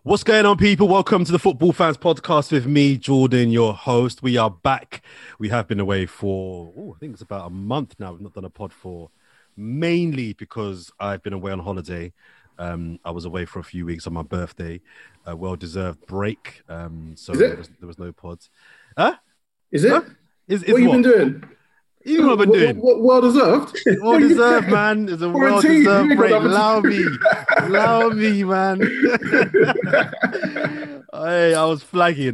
What's going on, people? Welcome to the Football Fans Podcast with me, Jordan, your host. We are back. We have been away for, I think it's about a month now. We've not done a pod for, mainly because I've been away on holiday. I was away for a few weeks on my birthday, a well-deserved break. So there was no pods. Huh? Is it? Huh? What have you been doing? You know what I've been doing? What well-deserved? Well-deserved, man. It's a well-deserved break. Allow me, man. Hey, I was flagging.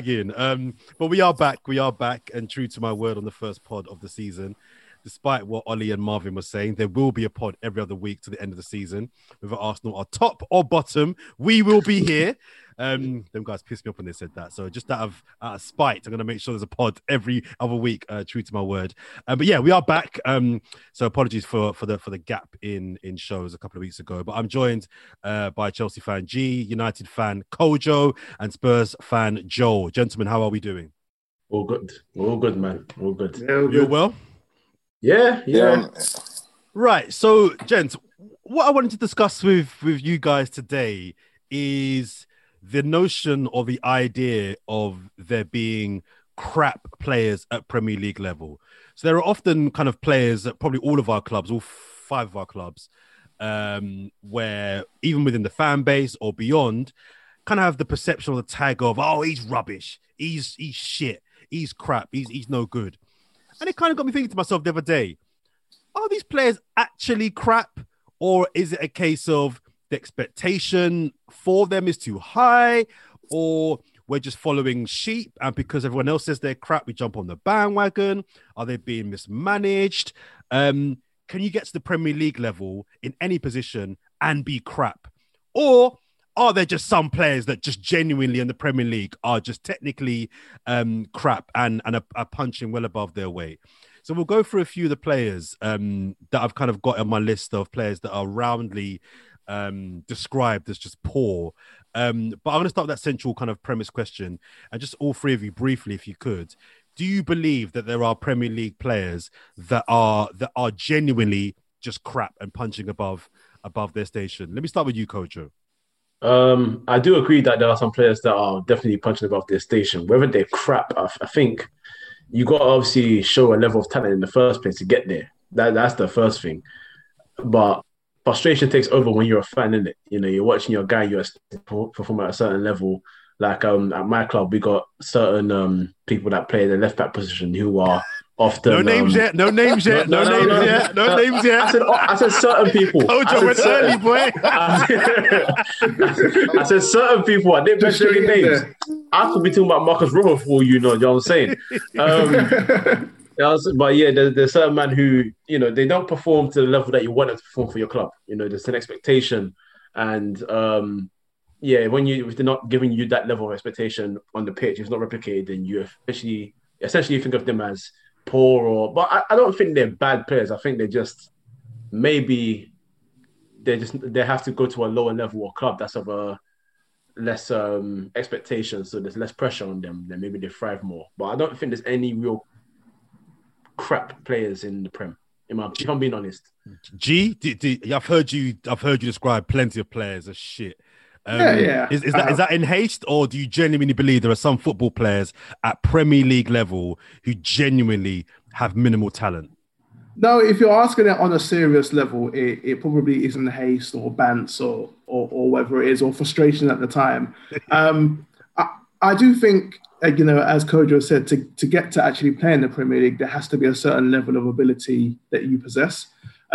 But we are back, and true to my word on the first pod of the season, despite what Ollie and Marvin were saying, there will be a pod every other week to the end of the season. Whether Arsenal are top or bottom, we will be here. Them guys pissed me off when they said that. So just out of spite, I'm going to make sure there's a pod every other week, true to my word. But yeah, we are back. So apologies for the gap in shows a couple of weeks ago. But I'm joined by Chelsea fan G, United fan Kojo, and Spurs fan Joel. Gentlemen, how are we doing? All good, man. All good. Yeah, all You're good. well? Yeah. Right. So, gents, what I wanted to discuss with you guys today is the notion or the idea of there being crap players at Premier League level. So there are often kind of players at probably all of our clubs, all five of our clubs, where even within the fan base or beyond, kind of have the perception or the tag of, oh, he's rubbish, he's shit, he's crap, he's no good. And it kind of got me thinking to myself the other day, are these players actually crap? Or is it a case of the expectation for them is too high? Or we're just following sheep, and because everyone else says they're crap, we jump on the bandwagon? Are they being mismanaged? Can you get to the Premier League level in any position and be crap? Or are there just some players that just genuinely in the Premier League are just technically crap and are punching well above their weight? So we'll go through a few of the players that I've kind of got on my list of players that are roundly described as just poor. But I'm going to start with that central kind of premise question. And just all three of you briefly, if you could. Do you believe that there are Premier League players that are genuinely just crap and punching above their station? Let me start with you, Kojo. I do agree that there are some players that are definitely punching above their station. Whether they're crap, I think you got to obviously show a level of talent in the first place to get there. That's the first thing. But frustration takes over when you're a fan, innit? You know, you're watching your guy, you're perform at a certain level. Like at my club, we got certain people that play the left back position who are often No names yet. No names yet. I said certain people. Kojo went early, boy. I said certain people. I didn't mention any names. I could be talking about Marcus Rojo for you know what I'm saying. But yeah, there's certain man who, you know, they don't perform to the level that you want them to perform for your club. You know, there's an expectation, and if they're not giving you that level of expectation on the pitch, it's not replicated, then you essentially think of them as poor. But I don't think they're bad players. I think they have to go to a lower level or club that's of a less expectation, so there's less pressure on them. Then maybe they thrive more. But I don't think there's any real crap players in the Prem. If I'm being honest. G, I've heard you describe plenty of players as shit. Is that in haste, or do you genuinely believe there are some football players at Premier League level who genuinely have minimal talent? No, if you're asking it on a serious level, it probably isn't haste or bants or whatever it is, or frustration at the time. I do think, you know, as Kojo said, to get to actually play in the Premier League, there has to be a certain level of ability that you possess.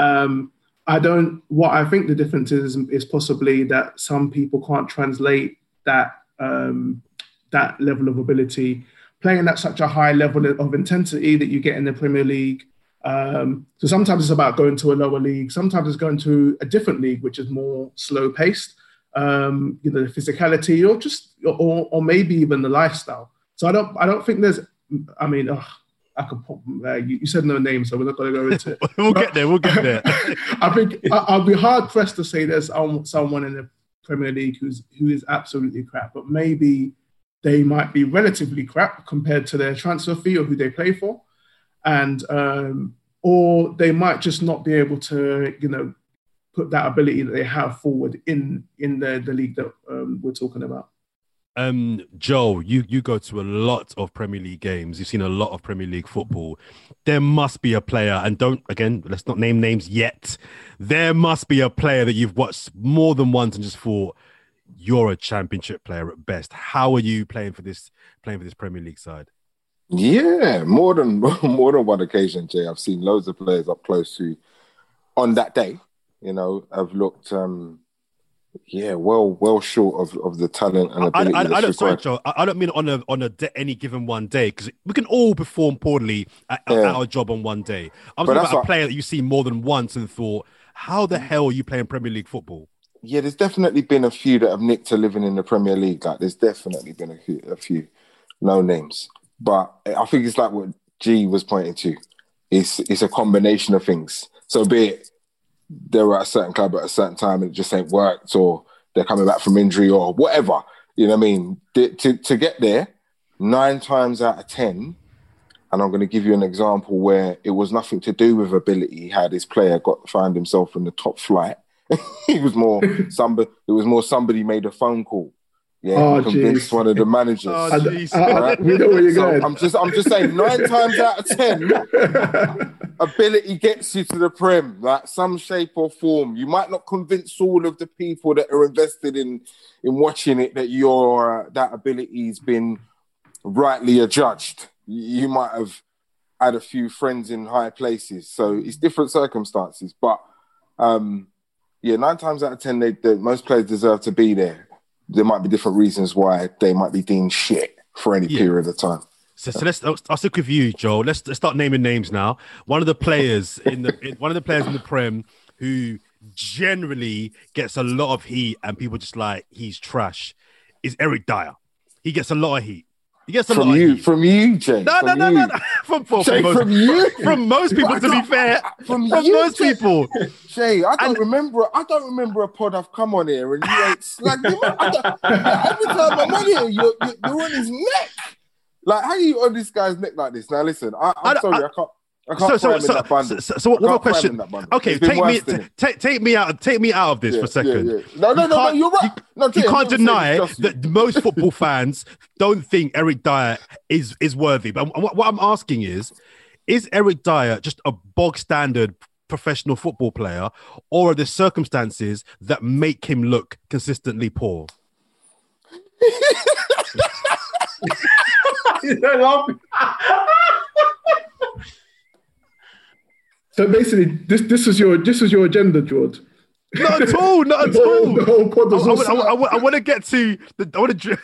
What I think the difference is possibly that some people can't translate that level of ability playing at such a high level of intensity that you get in the Premier League. So sometimes it's about going to a lower league. Sometimes it's going to a different league, which is more slow paced. You know, the physicality, or maybe even the lifestyle. So I don't think there's. I mean, I could. You said no names, so we're not going to go into it. We'll get there. I think I'll be hard pressed to say there's someone in the Premier League who is absolutely crap, but maybe they might be relatively crap compared to their transfer fee or who they play for, and or they might just not be able to, you know, put that ability that they have forward in the league that we're talking about. Joe, you go to a lot of Premier League games. You've seen a lot of Premier League football. There must be a player, and let's not name names yet. There must be a player that you've watched more than once and just thought, you're a championship player at best. How are you playing for this Premier League side? Yeah, more than one occasion, Jay. I've seen loads of players up close who, on that day, have looked well short of the talent and ability that's required. Joe, I don't mean on any given one day, because we can all perform poorly at our job on one day. I'm talking about a player that you've seen more than once and thought, how the hell are you playing Premier League football? Yeah, there's definitely been a few that have nicked a living in the Premier League. Like, there's definitely been a few no names. But I think it's like what G was pointing to. It's a combination of things. So be it they were at a certain club at a certain time and it just ain't worked, or they're coming back from injury or whatever. You know what I mean? To get there, 9 times out of 10, and I'm going to give you an example where it was nothing to do with ability. He had his player found himself in the top flight. It was more somebody made a phone call. Yeah, convinced one of the managers. Right? We know where you're going. I'm just saying, 9 times out of 10, ability gets you to the Prem, like some shape or form. You might not convince all of the people that are invested in watching it that your that ability's been rightly adjudged. You might have had a few friends in high places, so it's different circumstances. But 9 times out of 10, most players deserve to be there. There might be different reasons why they might be deemed shit for any period of time. So I'll stick with you, Joe. Let's start naming names now. One of the players in the Prem who generally gets a lot of heat and people just like he's trash is Eric Dyer. He gets a lot of heat. He gets a lot of heat. From you, Jay. No. From most people, to be fair. From most people. Jay, I don't remember a pod I've come on here and you ain't slagged him up. Every time I'm on here, you're on his neck. Like, how are you on this guy's neck like this? Now, listen, I'm sorry, I can't. So what more question? Okay, take me out of this for a second. Yeah. No, you're right. You can't deny that most football fans don't think Eric Dyer is worthy. But what I'm asking is Eric Dyer just a bog standard professional football player, or are there circumstances that make him look consistently poor? So basically, this is your agenda, George. Not at all. The whole pod was I want to get to the.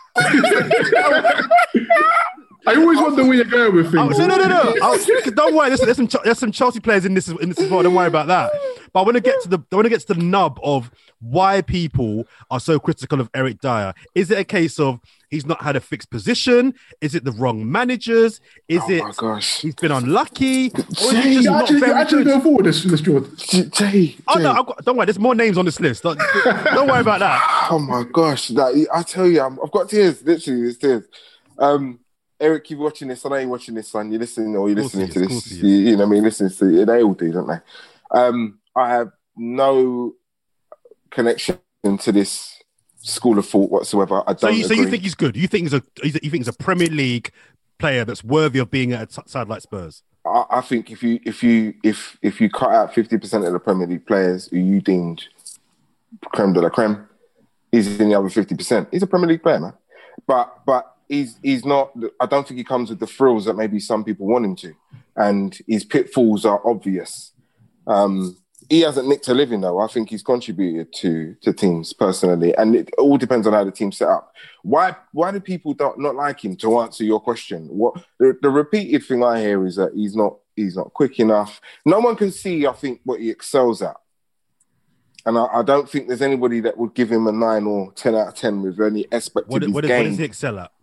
I always wonder where you're going with things. No. Don't worry. There's some Chelsea players in this as well. Don't worry about that. But I want to get to the nub of why people are so critical of Eric Dyer. Is it a case of he's not had a fixed position? Is it the wrong managers? Is he's been unlucky? You're actually going forward this George. Jay. Oh no, don't worry. There's more names on this list. Don't worry about that. Oh my gosh! I tell you, I've got tears. Literally, there's tears. Eric, you're watching this. I know you're watching this, son. You're listening to this. You know what I mean? Listening to it. They all do, don't they? I have no connection to this school of thought whatsoever. I don't. So you think he's good? You think he's a Premier League player that's worthy of being at a side like Spurs? I think if you cut out 50% of the Premier League players who you deemed creme de la creme, he's in the other 50%. He's a Premier League player, man. But he's not. I don't think he comes with the thrills that maybe some people want him to, and his pitfalls are obvious. He hasn't nicked a living though. I think he's contributed to teams personally, and it all depends on how the team's set up. Why do people not like him? To answer your question, what the repeated thing I hear is that he's not quick enough. No one can see, I think, what he excels at, and I don't think there's anybody that would give him a 9 or 10 out of 10 with any aspect of his game. What does he excel at?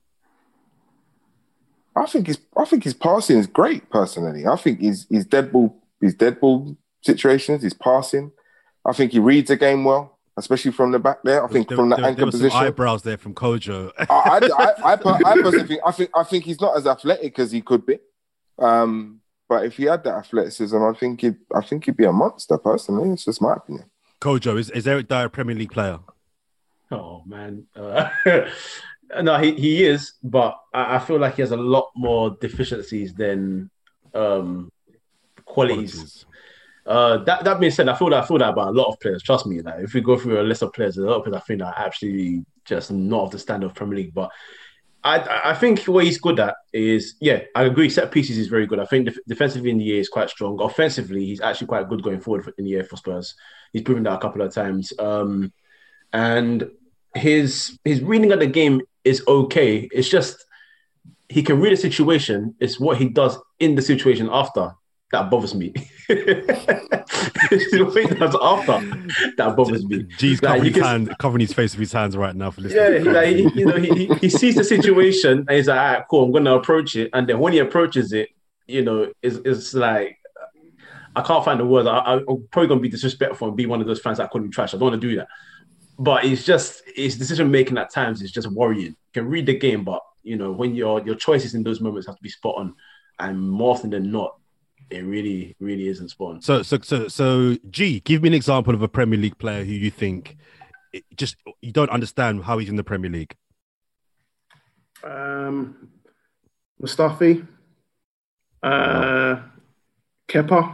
I think his passing is great. Personally, I think he's dead ball situations, his passing. I think he reads the game well, especially from the back there. I think from the anchor position. Some eyebrows there from Kojo. I personally think he's not as athletic as he could be. But if he had that athleticism, I think he'd be a monster. Personally, it's just my opinion. Kojo, is Eric Dyer a Premier League player? Oh man, no, he is, but I feel like he has a lot more deficiencies than qualities. That being said, I feel that about a lot of players. Trust me, like if we go through a list of players, there's a lot of players I think are absolutely just not of the standard of Premier League. But I think what he's good at is, yeah, I agree. Set pieces is very good. I think defensively in the year is quite strong. Offensively, he's actually quite good going forward in the year for Spurs. He's proven that a couple of times. And his reading of the game is okay. It's just he can read a situation. It's what he does in the situation after that bothers me. It's what he does after that bothers me. G's covering his face with his hands right now for listening. Yeah, he sees the situation and he's like, all right, cool, I'm going to approach it. And then when he approaches it, it's like, I can't find the words. I'm probably going to be disrespectful and be one of those fans that call him trash. I don't want to do that. But it's just, his decision making at times is just worrying. You can read the game, but when your choices in those moments have to be spot on, and more often than not, it really, really isn't spot on. So, G, give me an example of a Premier League player who you think you don't understand how he's in the Premier League. Mustafi, Kepa,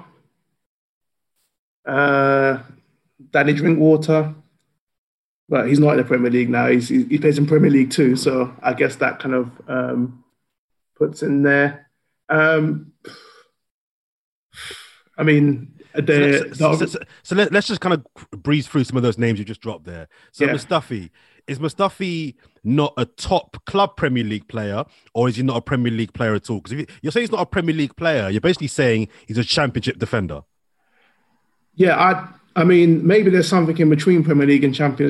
Danny Drinkwater, but he's not in the Premier League now. He plays in Premier League too, so I guess that kind of puts in there. I mean, let's just kind of breeze through some of those names you just dropped there. So yeah. Is Mustafi not a top club Premier League player, or is he not a Premier League player at all? Because if you're saying he's not a Premier League player, you're basically saying he's a Championship defender. Yeah, I mean, maybe there's something in between Premier League and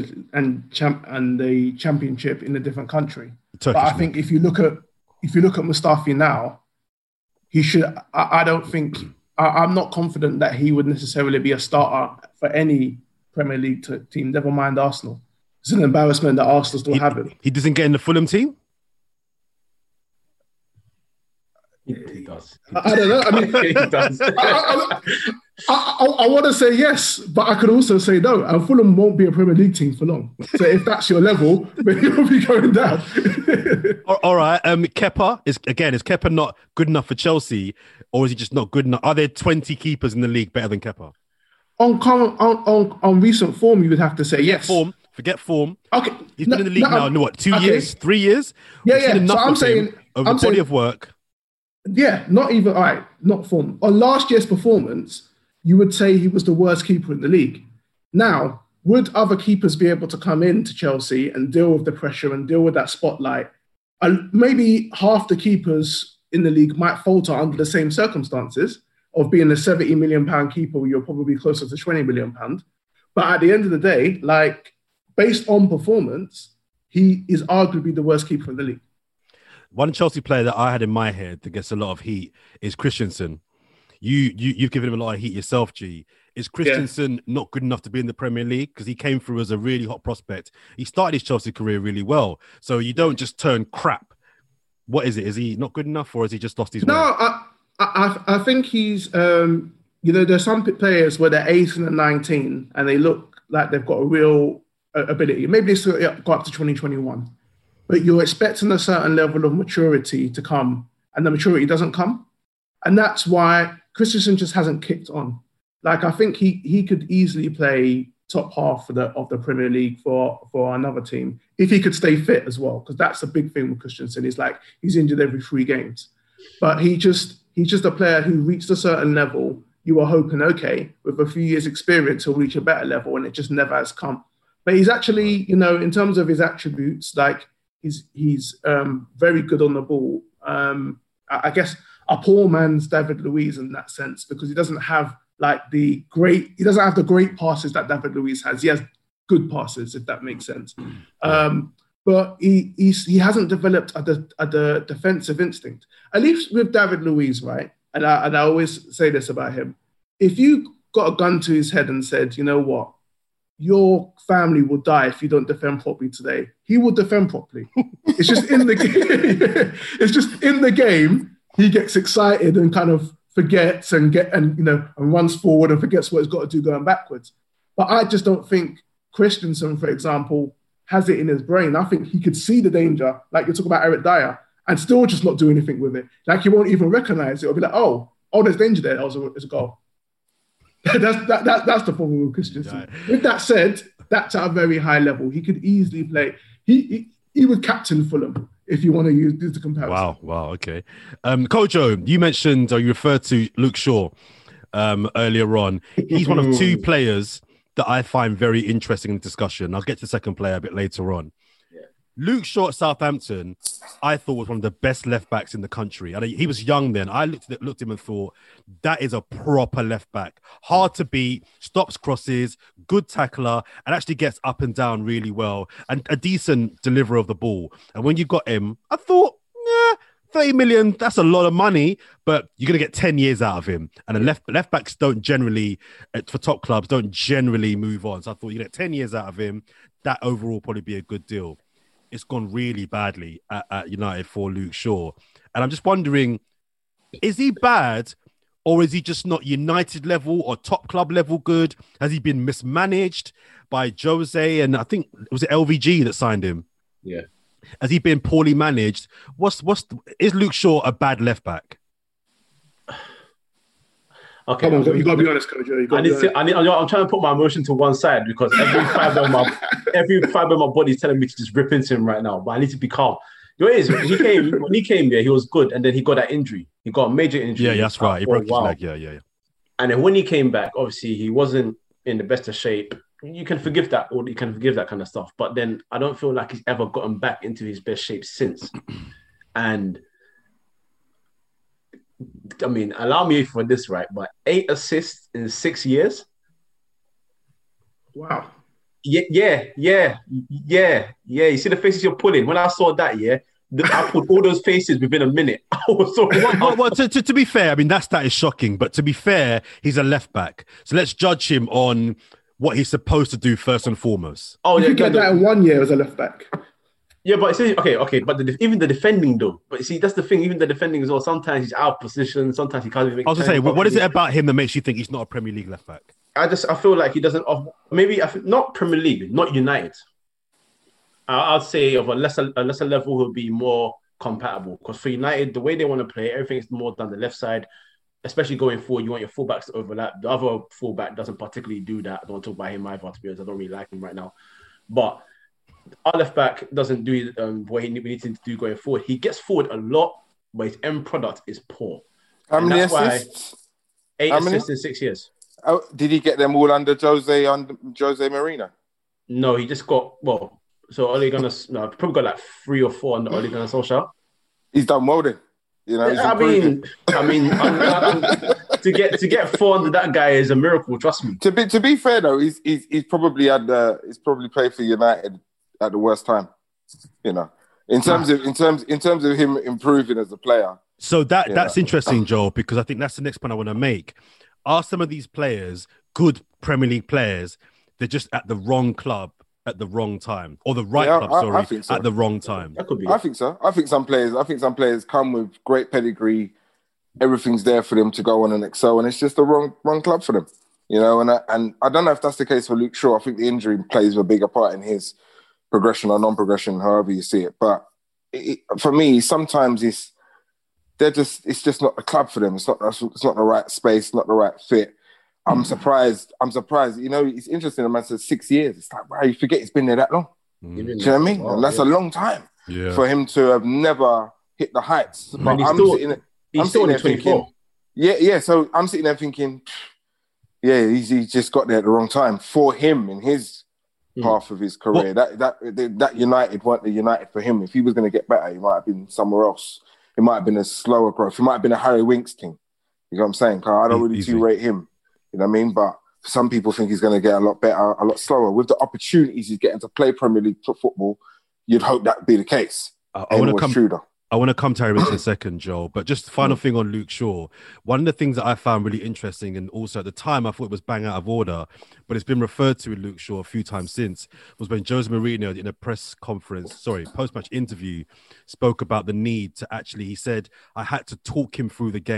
the Championship in a different country. But I think if you look at Mustafi now, he should. I don't think. I'm not confident that he would necessarily be a starter for any Premier League team, never mind Arsenal. It's an embarrassment that Arsenal still have him. He doesn't get in the Fulham team? He does. I don't know. I mean, he does. I want to say yes, but I could also say no. And Fulham won't be a Premier League team for long. So if that's your level, then you'll be going down. All right. Kepa is Kepa not good enough for Chelsea, or is he just not good enough? Are there 20 keepers in the league better than Kepa? On recent form, you would have to say yes. Forget form. Okay, he's been in the league now. 2 years, 3 years. Yeah. So I'm saying over body of work. Yeah, not even all right. Not form. On last year's performance, you would say he was the worst keeper in the league. Now, would other keepers be able to come into Chelsea and deal with the pressure and deal with that spotlight? Maybe half the keepers in the league might falter under the same circumstances of being a £70 million keeper where you're probably closer to £20 million. But at the end of the day, like based on performance, he is arguably the worst keeper in the league. One Chelsea player that I had in my head that gets a lot of heat is Christensen. You've given him a lot of heat yourself, G. Is Christensen not good enough to be in the Premier League? Because he came through as a really hot prospect. He started his Chelsea career really well. So you don't just turn crap. What is it? Is he not good enough, or has he just lost his way? No, I think he's, there's some players where they're 18 and 19 and they look like they've got a real ability. Maybe they still go up to 2021. But you're expecting a certain level of maturity to come, and the maturity doesn't come. And that's why Christensen just hasn't kicked on. Like, I think he could easily play top half of the Premier League for another team if he could stay fit as well, because that's a big thing with Christensen. He's injured every 3 games. But he's just a player who reached a certain level. You are hoping, okay, with a few years' experience, he'll reach a better level, and it just never has come. But he's actually, in terms of his attributes, like, he's very good on the ball. I guess a poor man's David Luiz in that sense, because he doesn't have the great passes that David Luiz has. He has good passes, if that makes sense. But he hasn't developed a defensive instinct. At least with David Luiz, right? And I always say this about him. If you got a gun to his head and said, you know what, your family will die if you don't defend properly today, he will defend properly. It's just in the game. It's just in the game. He gets excited and kind of forgets and runs forward and forgets what he's got to do going backwards. But I just don't think Christensen, for example, has it in his brain. I think he could see the danger, like you're talking about Eric Dyer, and still just not do anything with it. Like he won't even recognize it. Or be like, oh, there's danger there. It's a goal. That's the problem with Christensen. Right. With that said, that's at a very high level. He could easily play. He would captain Fulham if you want to use the comparison. Wow. Okay. Kojo, you mentioned or you referred to Luke Shaw earlier on. He's one of two players that I find very interesting in the discussion. I'll get to the second player a bit later on. Luke Shaw at Southampton, I thought was one of the best left backs in the country. And he was young then. I looked at him and thought, that is a proper left back. Hard to beat, stops crosses, good tackler, and actually gets up and down really well. And a decent deliverer of the ball. And when you got him, I thought, 30 million, that's a lot of money, but you're going to get 10 years out of him. And the left backs don't generally, for top clubs, don't generally move on. So I thought you get 10 years out of him. That overall probably be a good deal. It's gone really badly at United for Luke Shaw. And I'm just wondering, is he bad or is he just not United level or top club level good? Has he been mismanaged by Jose? And I think, was it LVG that signed him? Yeah. Has he been poorly managed? Is Luke Shaw a bad left back? Okay, come on, you got to be honest, Kojo. I'm trying to put my emotion to one side because every fiber of my body is telling me to just rip into him right now. But I need to be calm. You know what it is? When he came there, he was good, and then he got that injury. He got a major injury. Yeah, that's right. He broke his leg. Yeah. And then when he came back, obviously he wasn't in the best of shape. You can forgive that, or you can forgive that kind of stuff. But then I don't feel like he's ever gotten back into his best shape since. And I mean, allow me for this, right? But 8 assists in 6 years. Wow. Yeah. You see the faces you're pulling. When I saw that, I pulled all those faces within a minute. I was so well, to be fair, I mean, that is shocking. But to be fair, he's a left back. So let's judge him on what he's supposed to do first and foremost. Oh, you get that in 1 year as a left back. Yeah, but see, okay, but even the defending though. But see, that's the thing. Even the defending as well. Sometimes he's out of position. Sometimes he can't even make. I was gonna say, what is it about him that makes you think he's not a Premier League left back? I feel like he doesn't. Not Premier League, not United. I'd say of a lesser level, he'll be more compatible. Because for United, the way they want to play, everything is more down the left side. Especially going forward, you want your fullbacks to overlap. The other fullback doesn't particularly do that. I don't want to talk about him either, to be honest. I don't really like him right now, but. Our left back doesn't do what we need him to do going forward. He gets forward a lot, but his end product is poor. How many assists? 8 assists in 6 years. Oh, did he get them all under Jose Mourinho? No, he just got Ole Gunnar. No, probably got like 3 or 4 under Ole Gunnar Solskjaer. He's done well then. You know, I mean, to get 4 under that guy is a miracle. Trust me. To be fair though, he's probably played for United at the worst time, you know, in terms of him improving as a player. So that's interesting, Joel, because I think that's the next point I want to make. Are some of these players good Premier League players? They're just at the wrong club at the wrong time, or the right club, sorry, I think so. At the wrong time. That could be. I think so. I think some players come with great pedigree. Everything's there for them to go on and excel, and it's just the wrong club for them, you know. And I don't know if that's the case for Luke Shaw. I think the injury plays a bigger part in his progression or non-progression, however you see it. But for me, sometimes it's just not the club for them. It's not the right space, not the right fit. I'm surprised. You know, it's interesting. The man said 6 years. It's like, wow, you forget he's been there that long. Do you know what I mean? And that's a long time for him to have never hit the heights. But he's still only 24. Yeah. So I'm sitting there thinking, he's just got there at the wrong time for him in his path of his career. That United weren't the United for him. If he was going to get better, he might have been somewhere else. It might have been a slower growth. It might have been a Harry Winks thing. You know what I'm saying? I don't really too rate him. You know what I mean? But some people think he's going to get a lot better, a lot slower. With the opportunities he's getting to play Premier League football, you'd hope that would be the case. I want to come to Harry Winks in a second, Joel. But just the final thing on Luke Shaw. One of the things that I found really interesting, and also at the time I thought it was bang out of order, but it's been referred to in Luke Shaw a few times since, was when Jose Mourinho in a post-match interview spoke about the need to actually, he said, I had to talk him through the game.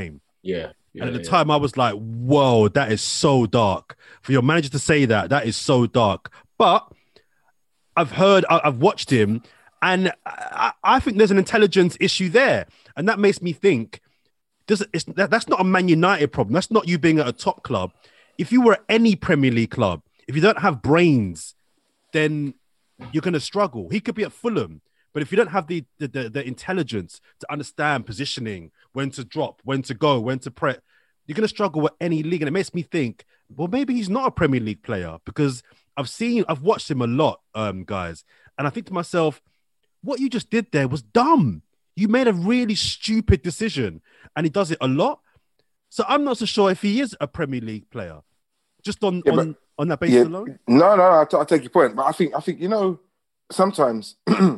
Yeah. And at the time, I was like, whoa, that is so dark. For your manager to say that, that is so dark. But I've watched him, and I think there's an intelligence issue there. And that makes me think, that's not a Man United problem. That's not you being at a top club. If you were at any Premier League club, if you don't have brains, then you're going to struggle. He could be at Fulham. But if you don't have the intelligence to understand positioning, when to drop, when to go, when to press, you're going to struggle with any league. And it makes me think, well, maybe he's not a Premier League player, because I've watched him a lot, guys. And I think to myself, what you just did there was dumb. You made a really stupid decision, and he does it a lot. So I'm not so sure if he is a Premier League player, just on that basis alone. No, I take your point. But I think sometimes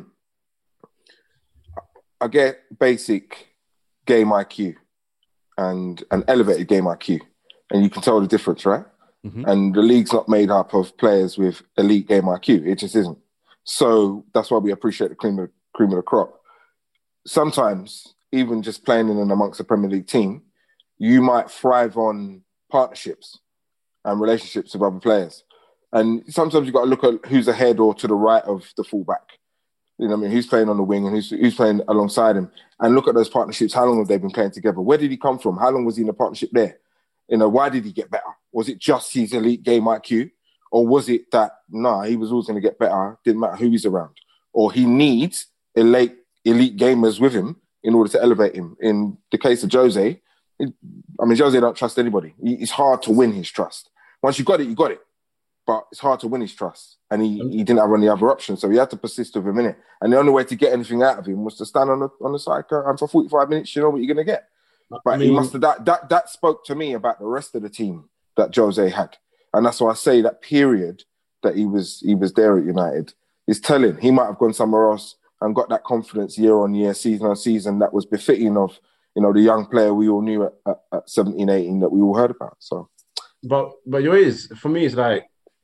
I get basic game IQ and an elevated game IQ, and you can tell the difference, right? Mm-hmm. And the league's not made up of players with elite game IQ. It just isn't. So that's why we appreciate the cream of the crop. Sometimes, even just playing in and amongst a Premier League team, you might thrive on partnerships and relationships with other players. And sometimes you've got to look at who's ahead or to the right of the fullback. You know what I mean? Who's playing on the wing and who's playing alongside him. And look at those partnerships. How long have they been playing together? Where did he come from? How long was he in a partnership there? You know, why did he get better? Was it just his elite game IQ? Or was it that, he was always going to get better, didn't matter who he's around? Or he needs elite gamers with him in order to elevate him. In the case of Jose, Jose don't trust anybody. It's hard to win his trust. Once you got it. But it's hard to win his trust. And he didn't have any other options, so he had to persist with him in it. And the only way to get anything out of him was to stand on the side and for 45 minutes, you know what you're going to get. But he must have, that spoke to me about the rest of the team that Jose had. And that's why I say that period that he was there at United is telling. He might have gone somewhere else and got that confidence year on year, season on season, that was befitting of, the young player we all knew at 17, 18 that we all heard about. So, but for me, it's like,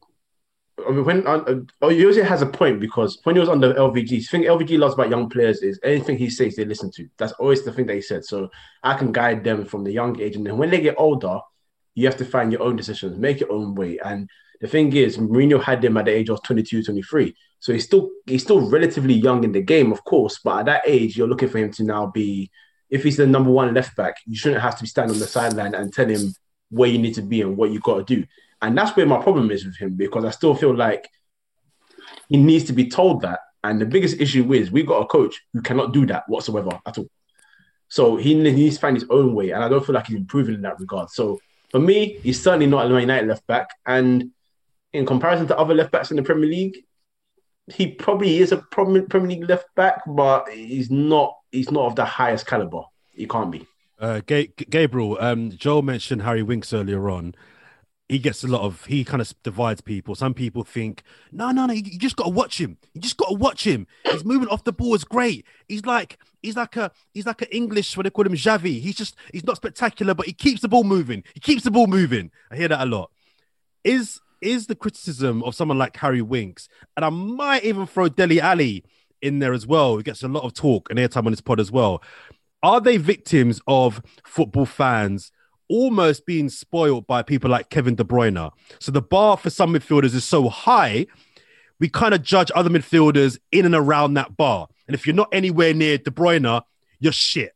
Jose has a point, because when he was under LVG, the thing LVG loves about young players is anything he says they listen to. That's always the thing that he said. So I can guide them from the young age, and then when they get older, you have to find your own decisions, make your own way. And the thing is, Mourinho had them at the age of 22, 23. So he's still relatively young in the game, of course. But at that age, you're looking for him to now be, if he's the number one left back, you shouldn't have to be standing on the sideline and tell him where you need to be and what you got to do. And that's where my problem is with him, because I still feel like he needs to be told that. And the biggest issue is we've got a coach who cannot do that whatsoever at all. So he needs to find his own way. And I don't feel like he's improving in that regard. So for me, he's certainly not a Man United left back. And in comparison to other left backs in the Premier League, he probably is a Premier League left back, but he's not of the highest caliber. He can't be. Gabriel, Joel mentioned Harry Winks earlier on. He gets he kind of divides people. Some people think, no, you just got to watch him. You just got to watch him. His movement off the ball is great. He's like an English, what they call him, Xavi. He's not spectacular, but he keeps the ball moving. I hear that a lot. Is the criticism of someone like Harry Winks, and I might even throw Dele Alli in there as well, who gets a lot of talk and airtime on this pod as well. Are they victims of football fans almost being spoiled by people like Kevin De Bruyne? So the bar for some midfielders is so high, we kind of judge other midfielders in and around that bar. And if you're not anywhere near De Bruyne, you're shit.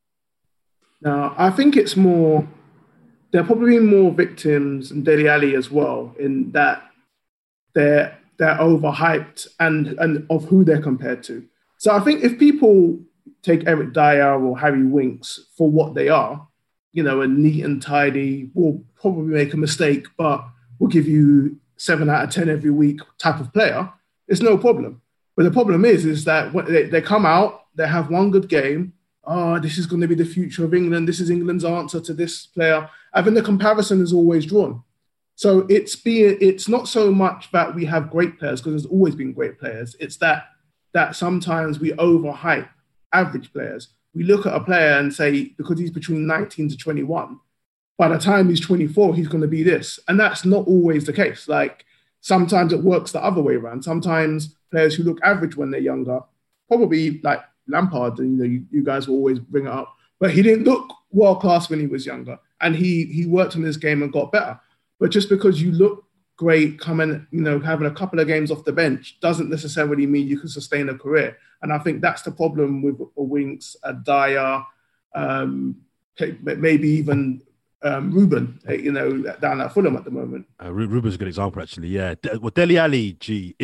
Now, I think it's more, there are probably more victims, and Dele Alli as well, in that they're overhyped and of who they're compared to. So I think if people take Eric Dyer or Harry Winks for what they are, a neat and tidy, will probably make a mistake, but will give you 7 out of 10 every week type of player, it's no problem. But the problem is that when they come out, they have one good game. This is going to be the future of England. This is England's answer to this player. I think the comparison is always drawn. So it's not so much that we have great players, because there's always been great players. It's that sometimes we overhype average players. We look at a player and say, because he's between 19 to 21, by the time he's 24, he's going to be this. And that's not always the case. Like, sometimes it works the other way around. Sometimes players who look average when they're younger, probably like Lampard, and you guys will always bring it up, but he didn't look world class when he was younger, and he worked on his game and got better. But just because you look great coming, having a couple of games off the bench doesn't necessarily mean you can sustain a career. And I think that's the problem with Winks, Dyer, maybe even Ruben, down at Fulham at the moment. Ruben's a good example, actually. Yeah. Well, Dele Alli,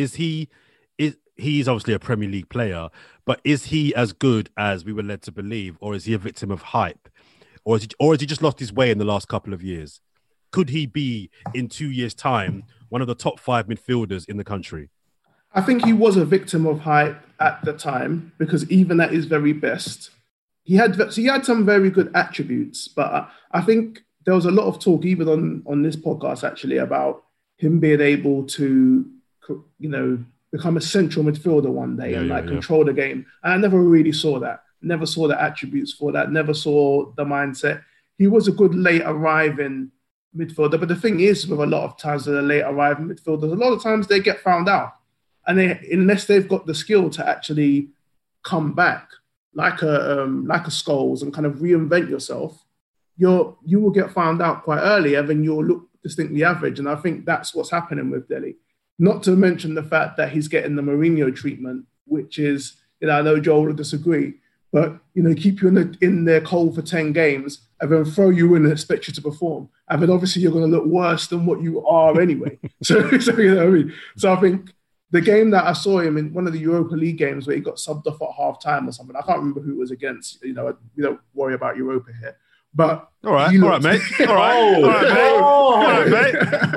he's obviously a Premier League player, but is he as good as we were led to believe, or is he a victim of hype, or has he just lost his way in the last couple of years? Could he be in 2 years' time one of the top 5 midfielders in the country? I think he was a victim of hype at the time, because even at his very best, he had some very good attributes. But I think there was a lot of talk, even on this podcast actually, about him being able to, become a central midfielder one day and control the game. And I never really saw that. Never saw the attributes for that. Never saw the mindset. He was a good late arriving midfielder, but the thing is, with a lot of times the late arriving midfielders, a lot of times they get found out, and unless they've got the skill to actually come back like a Scholes and kind of reinvent yourself, you will get found out quite early, and then you'll look distinctly average. And I think that's what's happening with Dele. Not to mention the fact that he's getting the Mourinho treatment, which is, I know Joel will disagree, but keep you in their cold for 10 games and then throw you in and expect you to perform. And then obviously you're going to look worse than what you are anyway. So you know what I mean? So I think the game that I saw him in, one of the Europa League games where he got subbed off at half time or something, I can't remember who it was against. We don't worry about Europa here. But all right, mate. All right, mate.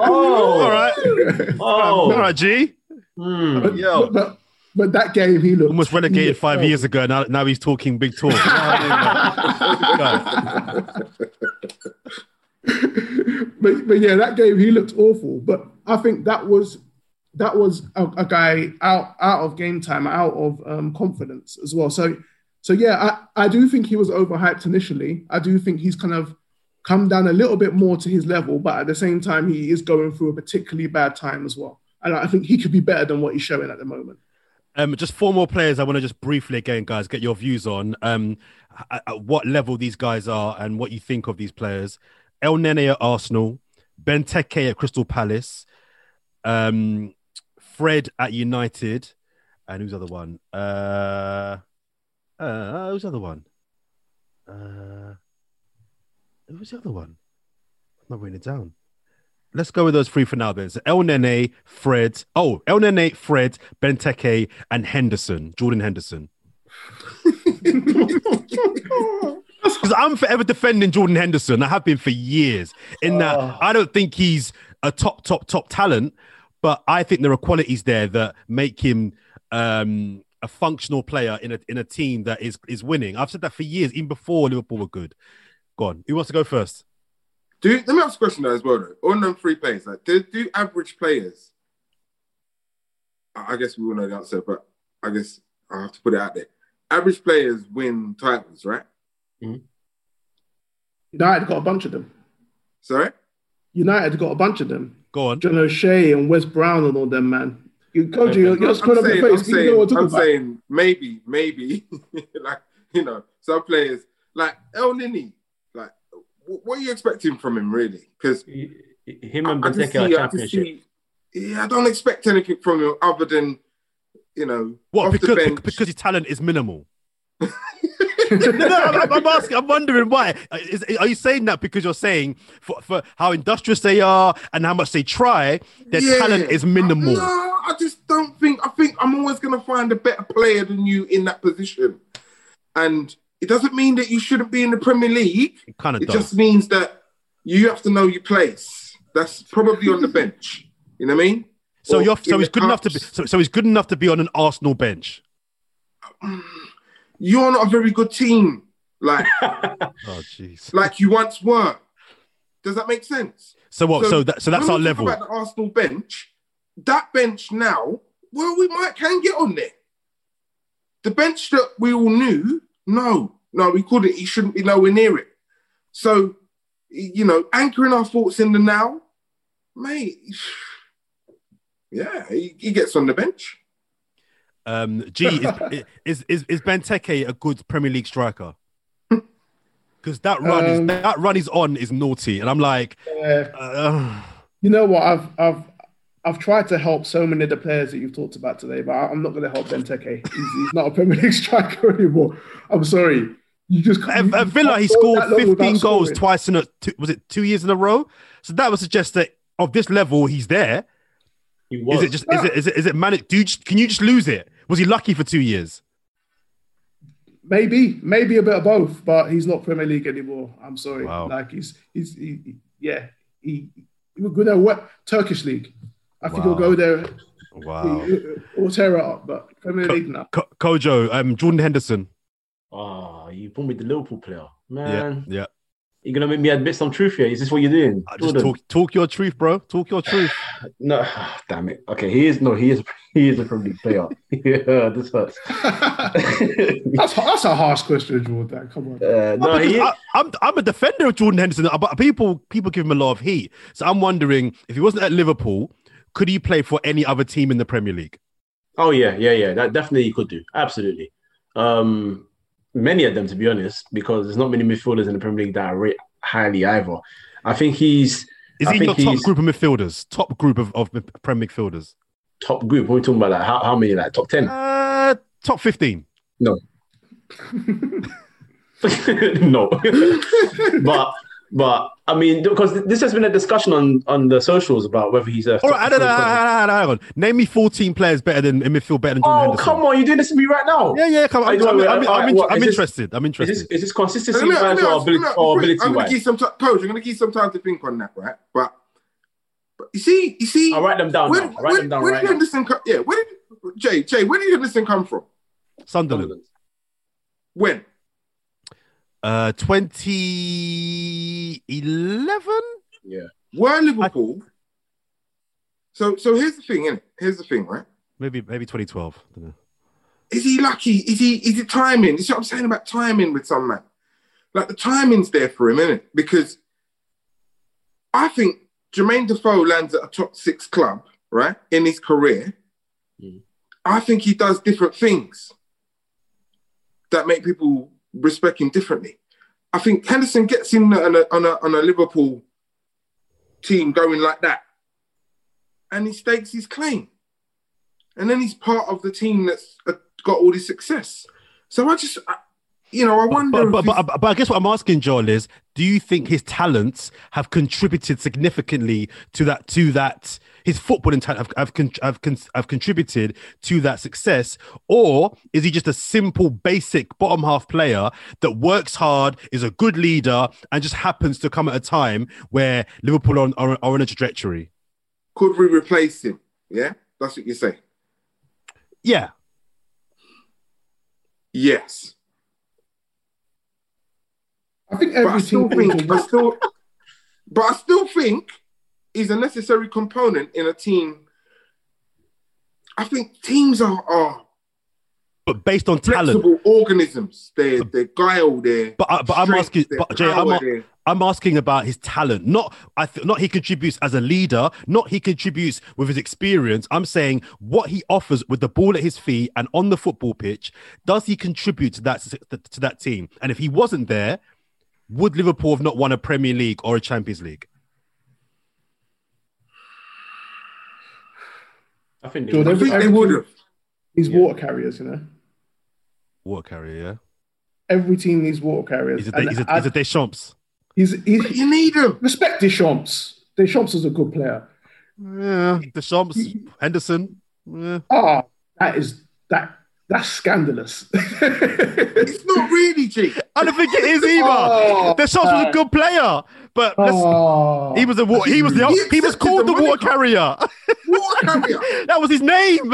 All right, G. But that game, he looked almost relegated 5 years ago. Now he's talking big talk. but yeah, that game he looked awful. But I think that was a guy out of game time, out of confidence as well. So yeah, I do think he was overhyped initially. I do think he's kind of come down a little bit more to his level, but at the same time, he is going through a particularly bad time as well. And I think he could be better than what he's showing at the moment. Just 4 more players I want to just briefly, again, guys, get your views on at what level these guys are and what you think of these players. El Nene at Arsenal, Benteke at Crystal Palace, Fred at United, and who's the other one? Who's the other one? Who's the other one? I'm not writing it down. Let's go with those 3 for now then. So El Nene, Fred, Benteke, and Henderson, Jordan Henderson. Because I'm forever defending Jordan Henderson. I have been for years. In that, I don't think he's a top talent, but I think there are qualities there that make him a functional player in a team that is winning. I've said that for years, even before Liverpool were good. Go on. Who wants to go first? Let me ask a question though as well though. On them 3 players, like do average players, I guess we all know the answer, but I guess I have to put it out there. Average players win titles, right? Mm-hmm. United got a bunch of them. Sorry? United got a bunch of them. Go on. John O'Shea and Wes Brown and all them, man. You're screwing up your face. I'm saying maybe, like, some players, like El Nini, like, what are you expecting from him, really? Because him and Benteke are championship. I don't expect anything from him other than, what, because his talent is minimal. I'm asking. I'm wondering why. Are you saying that because you're saying for how industrious they are and how much they try, their talent is minimal? No, I just don't think. I think I'm always going to find a better player than you in that position, and it doesn't mean that you shouldn't be in the Premier League. It just means that you have to know your place. That's probably on the bench. You know what I mean? So he's good enough to be. So he's good enough to be on an Arsenal bench. You're not a very good team, like, oh jeez, like you once were. Does that make sense? So what? So that's our level. About the Arsenal bench, that bench now, well, we can get on there. The bench that we all knew, no, we couldn't. He shouldn't be nowhere near it. So, anchoring our thoughts in the now, mate. Yeah, he gets on the bench. Is Benteke a good Premier League striker? because that run he's on is naughty, and I'm like, you know what? I've tried to help so many of the players that you've talked about today, but I'm not going to help Benteke. He's not a Premier League striker anymore. I'm sorry. You just at Villa, he scored 15 goals twice in 2 years in a row. So that would suggest that of this level, he's there. He was. Is it manic? Can you just lose it? Was he lucky for 2 years? Maybe a bit of both, but he's not Premier League anymore. I'm sorry. Wow. Like he would go there. What Turkish league? I think he'll go there. Wow. Or tear it up, but Premier League now. Kojo, Jordan Henderson. Oh, you put me the Liverpool player, man. Yeah. You're gonna make me admit some truth here. Is this what you're doing? Just talk your truth, bro. Talk your truth. No, damn it. Okay, he is a Premier League player. Yeah, this hurts. That's a harsh question, Jordan. Come on. I'm a defender of Jordan Henderson, but people give him a lot of heat. So I'm wondering if he wasn't at Liverpool, could he play for any other team in the Premier League? Oh yeah. That definitely he could do. Absolutely. Many of them, to be honest, because there's not many midfielders in the Premier League that I rate highly either. I think he's... Is he in your top group of midfielders? Top group of Premier midfielders? Top group? What are we talking about? Like, how many? Like top 10? Top 15. No. No. But I mean, because this has been a discussion on the socials about whether he's a... All right, hang on. Name me 14 players in midfield better than Jordan Henderson. Come on, you're doing this to me right now. Yeah, come on. I'm interested. Is this consistency wise or ability I'm going wise? to give some time, Coach. I'm going to give some time to think on that, right? But you see, I'll write them down. Where did Henderson come? Yeah, where did where did Henderson come from? Sunderland. When? 2011. Yeah. Were Liverpool? So here's the thing, innit? Here's the thing, right? Maybe 2012. I don't know. Is he lucky? Is it timing? You see what I'm saying about timing with some man? Like the timing's there for him, innit? Because I think Jermaine Defoe lands at a top 6 club, right, in his career. Mm. I think he does different things that make people respect him differently. I think Henderson gets in on a Liverpool team going like that, and he stakes his claim, and then he's part of the team that's got all this success. So I wonder. But I guess what I'm asking, Joel, is: do you think his talents have contributed significantly to that? His footballing talent have contributed to that success, or is he just a simple, basic bottom half player that works hard, is a good leader, and just happens to come at a time where Liverpool are on a trajectory? Could we replace him? Yeah, that's what you say. Yeah. Yes. I think I still think he's a necessary component in a team. I think teams are but based on flexible talent, organisms. They're guile. But I'm asking, Jay, I'm asking about his talent. Not he contributes as a leader. Not he contributes with his experience. I'm saying what he offers with the ball at his feet and on the football pitch. Does he contribute to that team? And if he wasn't there, would Liverpool have not won a Premier League or a Champions League? I think they would have. He's water carriers, you know. Water carrier, yeah. Every team needs water carriers. He's a Deschamps. You need him. Respect Deschamps. Deschamps is a good player. Yeah, Deschamps, Henderson. Yeah. Oh, that's scandalous. It's not really, G. I don't think it is either. Deschamps was a good player, but he was called the water carrier. Water carrier. That was his name.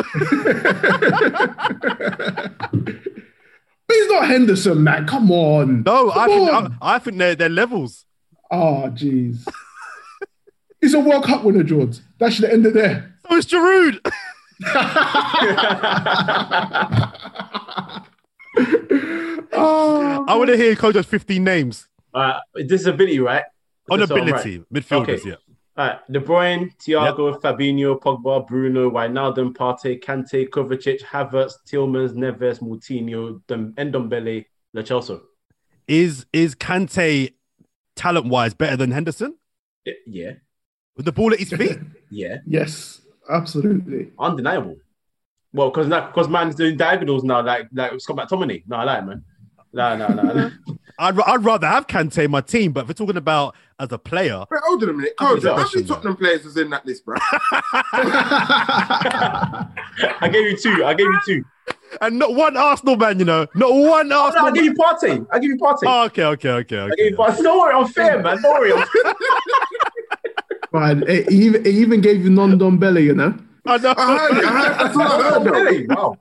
But he's not Henderson, man. Come on. No, I think they're levels. Oh, jeez. He's a World Cup winner, George. That should have ended there. So is Giroud. I want to hear Kojo's 15 names. This is ability, right? Ability, right? Midfielders, okay. Yeah. All right, De Bruyne, Thiago, Fabinho, Pogba, Bruno, Wijnaldum, Partey, Kante, Kovacic, Havertz, Tielemans, Neves, Moutinho, Ndombele, Lo Celso. Is Kante talent-wise better than Henderson? Yeah. With the ball at his feet? Yeah. Yes, absolutely. Undeniable. Well, because man's doing diagonals now, like Scott McTominay. No, I like it, man. No. I'd rather have Kante in my team, but if we're talking about as a player... Wait, hold on a minute. Coach, how many Tottenham players was in that list, bro? I gave you two. And not one Arsenal man, you know. Not one Arsenal I'll give you Partey. Oh, okay. I gave you Partey. Don't worry, I'm fair, man. Don't worry. Right, he even gave you non-Dombele, you know. I know. That's what I heard, though. Wow.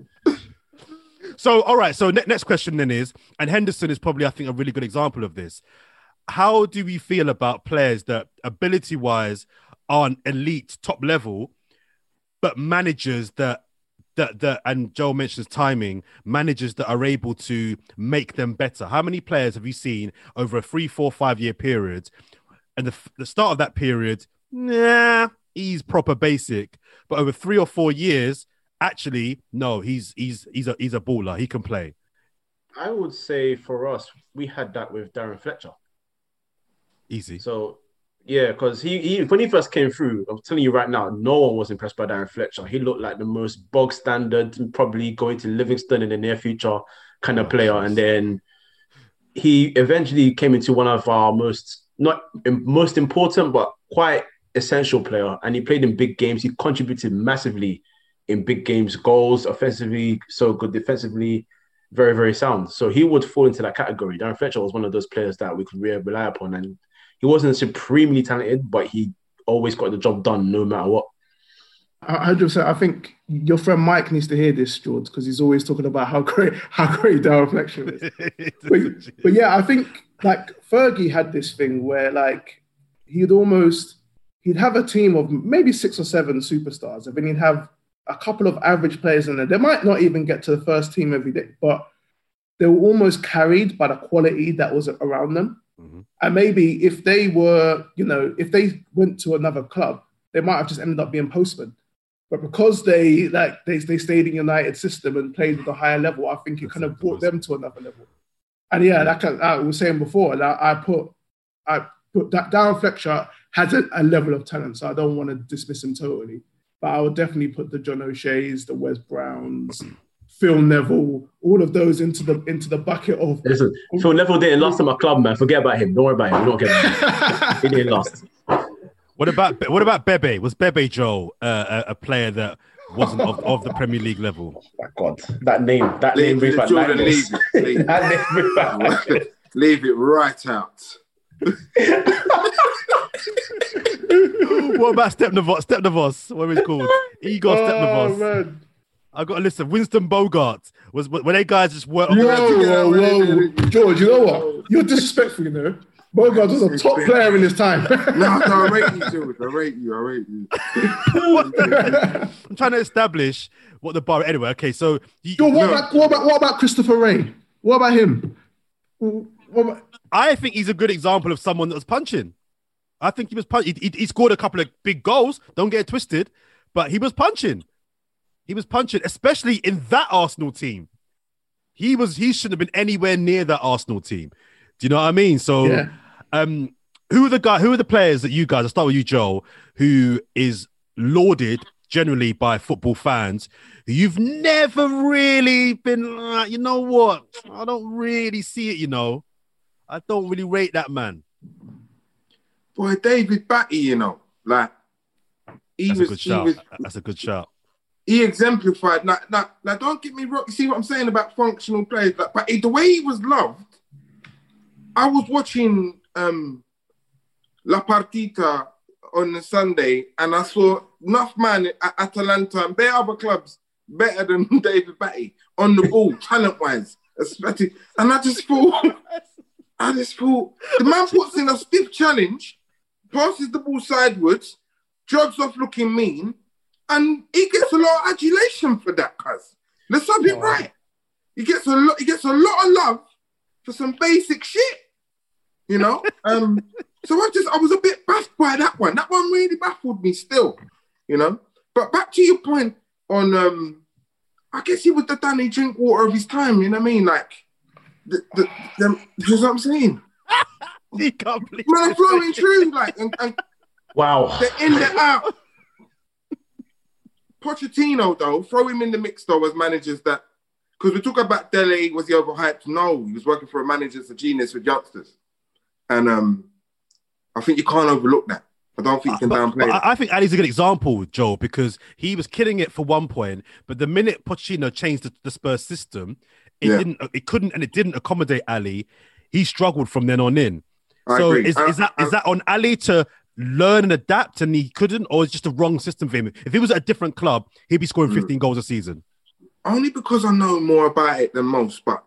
So, all right. So, next question then is, and Henderson is probably, I think, a really good example of this. How do we feel about players that, ability-wise, aren't elite, top level, but managers that and Joel mentions timing, managers that are able to make them better? How many players have you seen over a 3, 4, 5 year period? And the start of that period, he's proper basic, but over 3 or 4 years, actually, no, he's a baller. He can play. I would say for us, we had that with Darren Fletcher. Easy. So, yeah, because he when he first came through, I'm telling you right now, no one was impressed by Darren Fletcher. He looked like the most bog standard, probably going to Livingston in the near future kind of player. And then he eventually came into one of our most important, but quite essential player. And he played in big games. He contributed massively in big games, goals, offensively, so good, defensively, very, very sound. So he would fall into that category. Darren Fletcher was one of those players that we could really rely upon. And he wasn't supremely talented, but he always got the job done no matter what. 100%. I think your friend Mike needs to hear this, George, because he's always talking about how great Darren Fletcher is. but yeah, I think like Fergie had this thing where like he'd have a team of maybe 6 or 7 superstars, and then he'd have a couple of average players in there. They might not even get to the first team every day, but they were almost carried by the quality that was around them. Mm-hmm. And maybe if they were, if they went to another club, they might have just ended up being postmen. But because they stayed in United system and played at a higher level, I think it kind of brought them to another level. And yeah, like I was saying before, that I put that Darren Fletcher has a level of talent, so I don't want to dismiss him totally. But I would definitely put the John O'Shea's, the Wes Browns, Phil Neville, all of those into the bucket of. Listen, Phil Neville didn't last in my club, man. Forget about him. Don't worry about him. We don't care about him. He didn't last. What about Bebe? Was Bebe, Joel, a player that wasn't of the Premier League level? Oh my God, that name brings back nightmares. Leave it right out. What about Stepnevos? What was it called? Igor Stepnevos. Man. I got a list of Winston Bogart. Were they guys just were? Whoa, George, you know what? You're disrespectful, you know. Bogart was a top player in his time. No, I rate you, George. I rate you. I'm trying to establish what the bar. Anyway, okay. So, what about Christopher Ray? What about him? I think he's a good example of someone that was punching. I think he was punching. He scored a couple of big goals. Don't get it twisted, but he was punching. He was punching, especially in that Arsenal team. He shouldn't have been anywhere near that Arsenal team. Do you know what I mean? So, yeah. Who are the players that you guys? I'll start with you, Joel, who is lauded generally by football fans, who you've never really been like, you know what? I don't really see it, you know. I don't really rate that man. Boy, David Batty, you know, like That's a good shout. He exemplified. Now, don't get me wrong. You see what I'm saying about functional players, but the way he was loved. I was watching La Partita on the Sunday, and I saw enough man at Atalanta and bare other clubs better than David Batty on the ball, talent-wise, especially. And I just thought, the man puts in a stiff challenge, passes the ball sideways, jogs off looking mean, and he gets a lot of adulation for that, cuz. Let's have it right. He gets a lot of love for some basic shit, you know? So I was a bit baffled by that one. That one really baffled me still, you know? But back to your point on, I guess he was the Danny Drinkwater of his time, you know what I mean? Like, You know what I'm saying? He can't believe Man, I'm flowing through, like, and Wow. they're in, they're out. Pochettino, though, throw him in the mix, though, as managers that, because we talk about Dele, was he overhyped? No, he was working for a manager that's a genius with youngsters. And I think you can't overlook that. I don't think you can downplay it. I think Ali's a good example, Joe, because he was killing it for one point, but the minute Pochettino changed the Spurs system, it didn't accommodate Ali. He struggled from then on in. So is that on Ali to learn and adapt, and he couldn't, or it's just a wrong system for him? If he was at a different club, he'd be scoring 15 goals a season. Only because I know more about it than most, but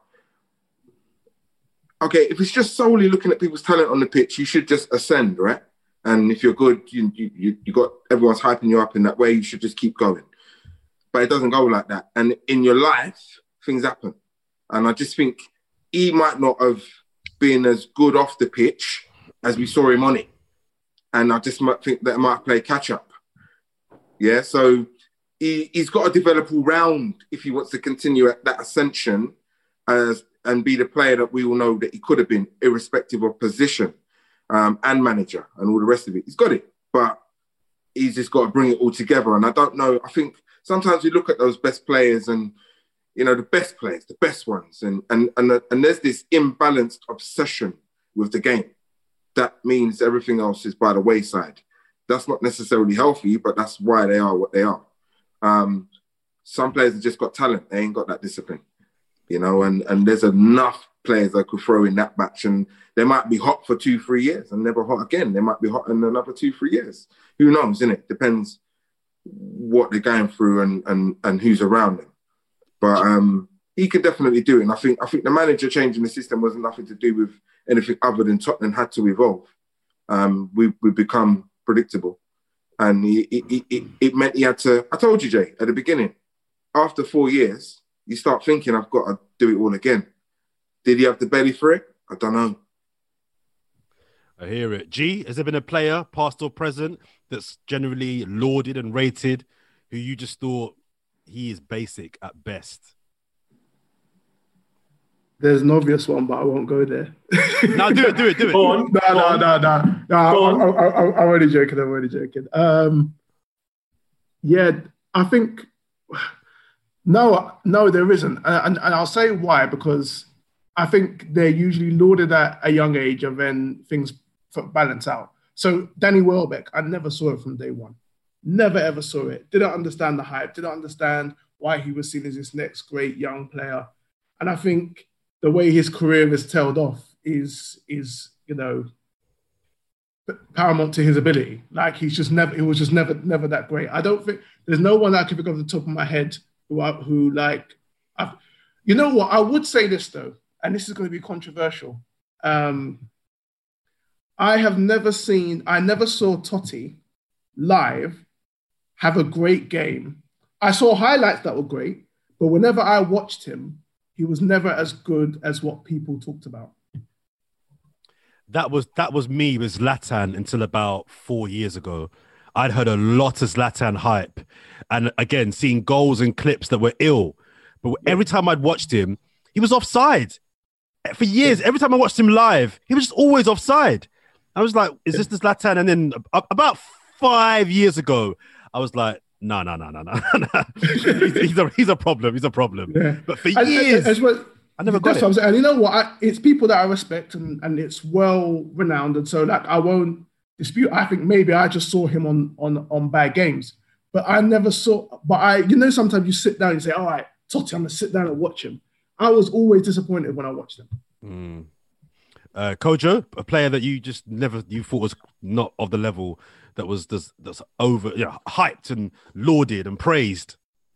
okay, if it's just solely looking at people's talent on the pitch, you should just ascend, right? And if you're good, you got everyone's hyping you up in that way, you should just keep going. But it doesn't go like that. And in your life, things happen. And I just think he might not have been as good off the pitch as we saw him on it. And I just might think that might play catch up. Yeah, so he's got to develop all round if he wants to continue at that ascension and be the player that we all know that he could have been, irrespective of position and manager and all the rest of it. He's got it, but he's just got to bring it all together. And I don't know, I think sometimes we look at those best players and, you know, the best players, the best ones, and there's this imbalanced obsession with the game. That means everything else is by the wayside. That's not necessarily healthy, but that's why they are what they are. Some players have just got talent. They ain't got that discipline, you know, and there's enough players that could throw in that batch, and they might be hot for 2-3 years and never hot again. They might be hot in another 2-3 years. Who knows, innit? Depends what they're going through and who's around them. But he could definitely do it. And I think the manager changing the system wasn't nothing to do with anything other than Tottenham had to evolve. We've become predictable. And it meant he had to... I told you, Jay, at the beginning, after 4 years, you start thinking, I've got to do it all again. Did he have the belly for it? I don't know. I hear it. G, has there been a player, past or present, that's generally lauded and rated, who you just thought he is basic at best? There's an obvious one, but I won't go there. No, do it. Go on. No. I'm only joking. Yeah, I think... No, there isn't. And I'll say why, because I think they're usually lauded at a young age and then things balance out. So Danny Welbeck, I never saw it from day one. Never, ever saw it. Didn't understand the hype. Didn't understand why he was seen as this next great young player. And I think the way his career has tailed off is you know, paramount to his ability. Like he was just never that great. I don't think there's no one I can think of off the top of my head who you know what? I would say this though, and this is going to be controversial. I never saw Totti live have a great game. I saw highlights that were great, but whenever I watched him, he was never as good as what people talked about. That was me with Zlatan until about 4 years ago. I'd heard a lot of Zlatan hype. And again, seeing goals and clips that were ill. But every time I'd watched him, he was offside. For years, every time I watched him live, he was just always offside. I was like, is this the Zlatan? And then about 5 years ago, I was like, no. He's a problem. Yeah. But for years, I never got it. And you know what? It's people that I respect and it's well renowned. And so like, I won't dispute. I think maybe I just saw him on bad games. But I never saw, sometimes you sit down and say, all right, Totti, I'm going to sit down and watch him. I was always disappointed when I watched him. Kojo, a player that you thought was not of the level that's over, hyped and lauded and praised.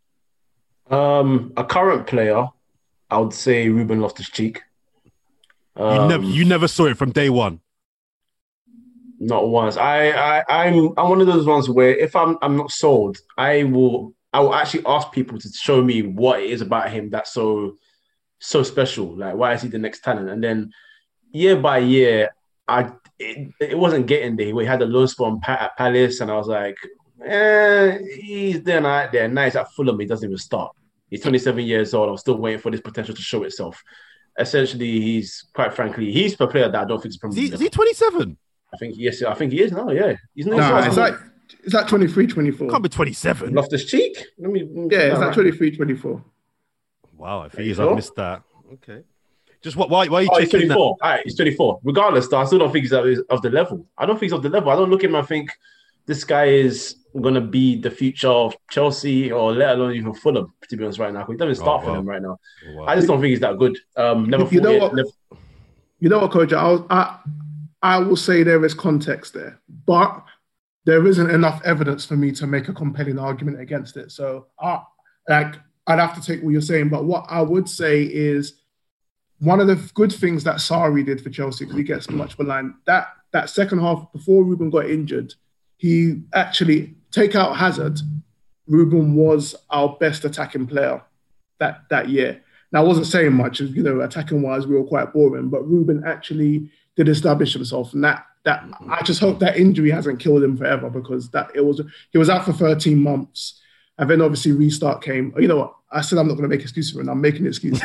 A current player, I would say Ruben Loftus-Cheek. You never saw it from day one. Not once. I'm one of those ones where if I'm not sold, I will actually ask people to show me what it is about him that's so special. Like, why is he the next talent? And then year by year, it wasn't getting there. We had a low spot at Palace, and I was like, he's there, not there. Nice at Fulham, he doesn't even start. He's 27 years old. I'm still waiting for this potential to show itself. essentially, he's quite frankly, he's a player that I don't think is probably. Is he 27? I think yes, I think he is now. Yeah, he's not. No, it's like 23, 24. Can't be 27. Loftus Cheek. Yeah, it's like 23, 24. Wow, if he is, I missed that. Okay. Just why are you he's checking 24. All right, he's 24. Regardless, though, I still don't think he's of the level. I don't think he's of the level. I don't look at him and think this guy is going to be the future of Chelsea or let alone even Fulham, to be honest, right now. He doesn't start for them right now. Oh, wow. I just don't think he's that good. You know what, Coach? I will say there is context there, but there isn't enough evidence for me to make a compelling argument against it. So I'd have to take what you're saying. But what I would say is one of the good things that Sarri did for Chelsea, because he gets much maligned, that second half before Ruben got injured, he actually, take out Hazard, Ruben was our best attacking player that year. Now, I wasn't saying much, attacking-wise, we were quite boring, but Ruben actually did establish himself. And that I just hope that injury hasn't killed him forever, because he was out for 13 months. And then obviously restart came. You know what? I said I'm not going to make excuses for it. I'm making excuses.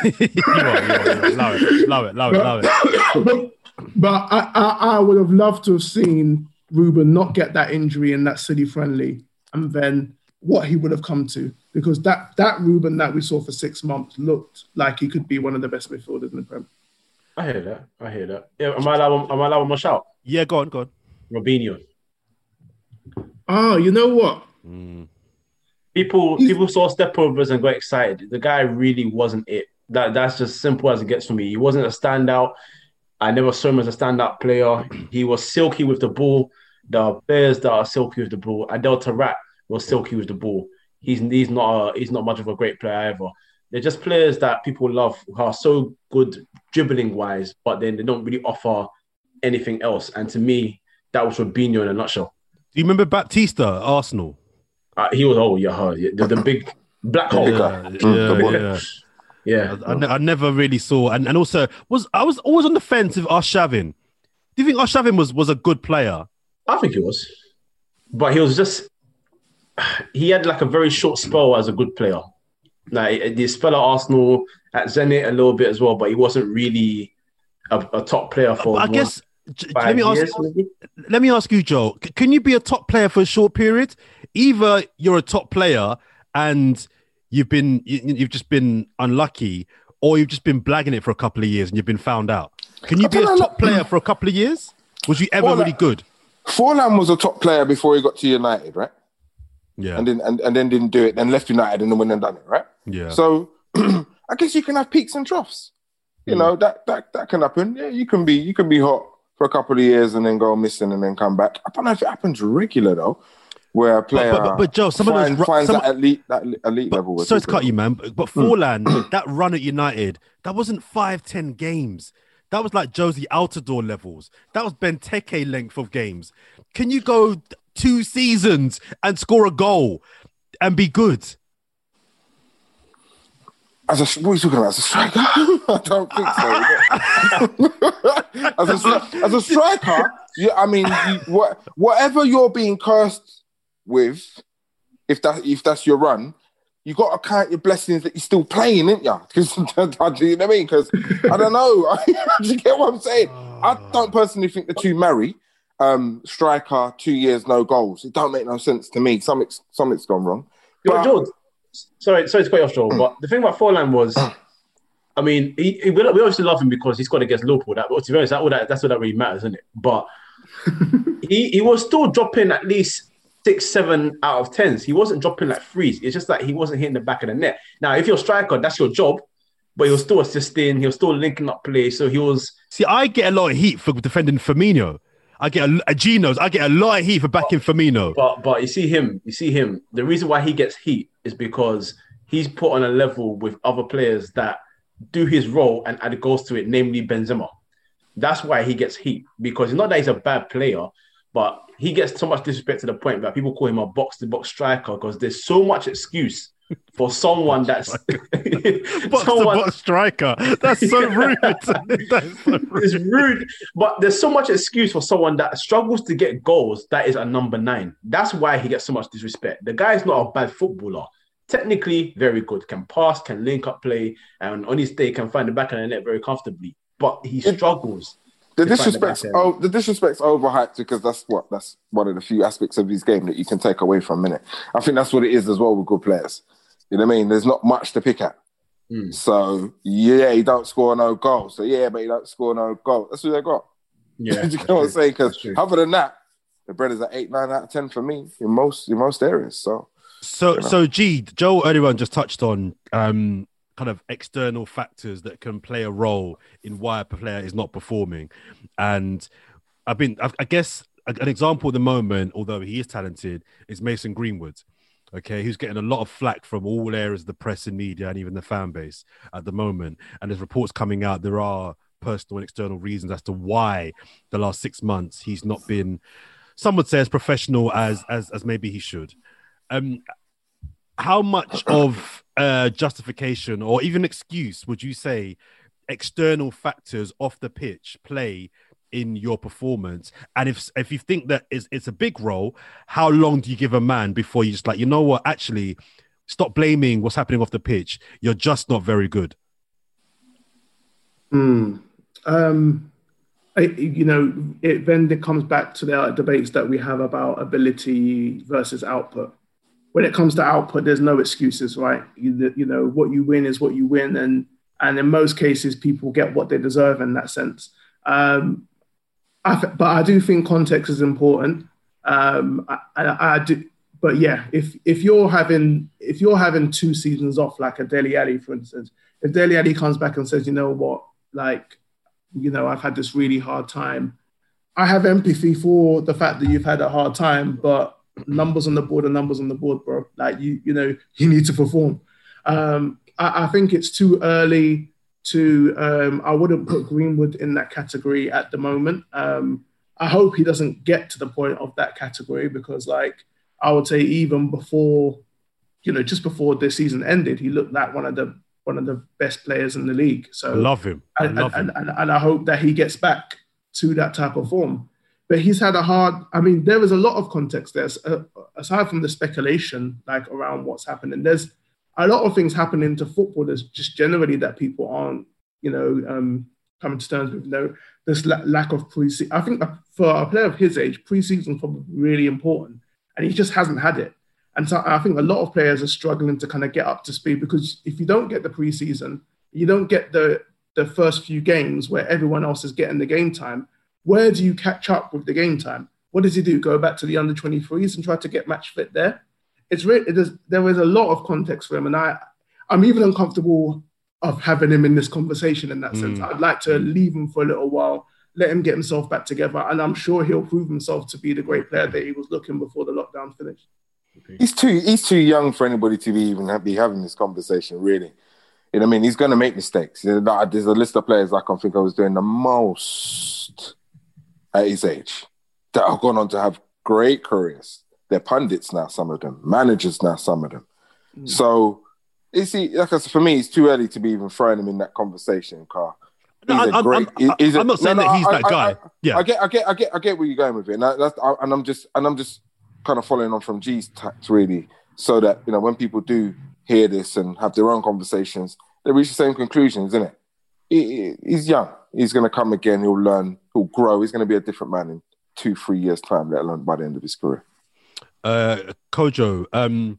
Love it. But I would have loved to have seen Ruben not get that injury in that City friendly, and then what he would have come to. Because that Ruben that we saw for 6 months looked like he could be one of the best midfielders in the Prem. I hear that. Yeah, am I allowed one more shout? Yeah, go on. Robinho. Oh, you know what? People saw stepovers and got excited. The guy really wasn't it. That's just simple as it gets for me. He wasn't a standout. I never saw him as a standout player. He was silky with the ball. There are players that are silky with the ball. Adel Taarabt was silky with the ball. He's not much of a great player either. They're just players that people love who are so good dribbling wise, but then they don't really offer anything else. And to me, that was Robinho in a nutshell. Do you remember Baptista at Arsenal? He was the big black hole. Yeah. I never really saw, and also I was always on the fence with Arshavin. Do you think Arshavin was a good player? I think he was, but he had like a very short spell as a good player. Like the spell at Arsenal, at Zenit a little bit as well, but he wasn't really a top player for. I guess. Let me ask you, Joe. Can you be a top player for a short period? Either you're a top player and you've just been unlucky, or you've just been blagging it for a couple of years and you've been found out. Can you be a top player for a couple of years? Was you ever really good? Forlan was a top player before he got to United, right? Yeah. And then didn't do it, then left United and then went and done it, right? Yeah. So I guess you can have peaks and troughs. You know, that can happen. Yeah, you can be hot for a couple of years and then go missing and then come back. I don't know if it happens regular though, where a player but Joe, finds that elite level. Sorry to cut you, man, but Forlan, that run at United, that wasn't 5-10 games. That was like Josie Altidore levels. That was Benteke length of games. Can you go 2 seasons and score a goal and be good? What are you talking about? As a striker? I don't think so. As a striker, I mean, whatever you're being cursed with, if that's your run, you got to count your blessings that you're still playing, ain't you? Because do you know what I mean? Because I don't know. Do you get what I'm saying? I don't personally think the two marry. Striker, 2 years, no goals. It don't make no sense to me. Something's gone wrong. But George, sorry to cut you off, Joel, but the thing about Forlan was, I mean, we obviously love him because he scored against Liverpool. To be honest, that's what that really matters, isn't it? But he was still dropping at least 6, 7 out of 10s. He wasn't dropping like 3s. It's just that he wasn't hitting the back of the net. Now, if you're a striker, that's your job, but he was still assisting. He was still linking up play. So he was... See, I get a lot of heat for defending Firmino. I get a lot of heat for backing Firmino. But you see him. The reason why he gets heat is because he's put on a level with other players that do his role and add goals to it, namely Benzema. That's why he gets heat, because it's not that he's a bad player, but he gets so much disrespect to the point that people call him a box-to-box striker because there's so much excuse for someone that's box-to-box striker. That's so rude. It's rude, but there's so much excuse for someone that struggles to get goals that is a number 9. That's why he gets so much disrespect. The guy is not a bad footballer. technically very good, can pass, can link up play, and on his day can find the back of the net very comfortably. But he struggles. The disrespect's overhyped because that's one of the few aspects of his game that you can take away from, innit? I think that's what it is as well with good players. You know what I mean? There's not much to pick at. So, yeah, he don't score no goals. So, yeah, but he don't score no goals. That's what they got. Yeah. You know what I'm saying? Because other than that, the bread is at 8, 9 out of 10 for me in most areas. So Joe earlier on just touched on kind of external factors that can play a role in why a player is not performing. And I guess an example at the moment, although he is talented, is Mason Greenwood. Okay, who's getting a lot of flack from all areas of the press and media and even the fan base at the moment. And there's reports coming out, there are personal and external reasons as to why the last 6 months he's not been, some would say, as professional as maybe he should. How much of justification or even excuse would you say external factors off the pitch play in your performance? And if you think that it's a big role, how long do you give a man before you just like, you know what, actually stop blaming what's happening off the pitch, you're just not very good? It then comes back to the debates that we have about ability versus output. When it comes to output, there's no excuses, right? You know, what you win is what you win, and in most cases, people get what they deserve in that sense. But I do think context is important. I do, but yeah, if you're having 2 seasons off, like a Dele Alli, for instance, if Dele Alli comes back and says, you know what, like, you know, I've had this really hard time, I have empathy for the fact that you've had a hard time, but numbers on the board are numbers on the board, bro. Like, you know, you need to perform. I think it's too early to, I wouldn't put Greenwood in that category at the moment. I hope he doesn't get to the point of that category because, like, I would say even before, you know, just before this season ended, he looked like one of the best players in the league. So I love him. And I hope that he gets back to that type of form. But he's had there is a lot of context there. Aside from the speculation, like, around what's happening, there's a lot of things happening to football. There's just generally that people aren't, you know, coming to terms with. You know, this lack of pre-season. I think for a player of his age, pre-season is probably really important, and he just hasn't had it. And so I think a lot of players are struggling to kind of get up to speed because if you don't get the pre-season, you don't get the first few games where everyone else is getting the game time. Where do you catch up with the game time? What does he do? Go back to the under-23s and try to get match fit there? There is a lot of context for him, and I'm even uncomfortable of having him in this conversation in that sense. I'd like to leave him for a little while, let him get himself back together, and I'm sure he'll prove himself to be the great player that he was looking before the lockdown finished. He's too young for anybody to be having this conversation, really. You know what I mean? He's going to make mistakes. There's a list of players I can think I was doing the most at his age that have gone on to have great careers. They're pundits now, some of them. Managers now, some of them. So, like I said, for me, it's too early to be even throwing him in that conversation, Carl. I'm not saying that he's that guy. Yeah, I get where you're going with it, and I'm just kind of following on from G's tact, really, so that, you know, when people do hear this and have their own conversations, they reach the same conclusions, isn't it? He's young. He's going to come again. He'll learn. He'll grow. He's going to be a different man in 2-3 years' time, let alone by the end of his career. Kojo,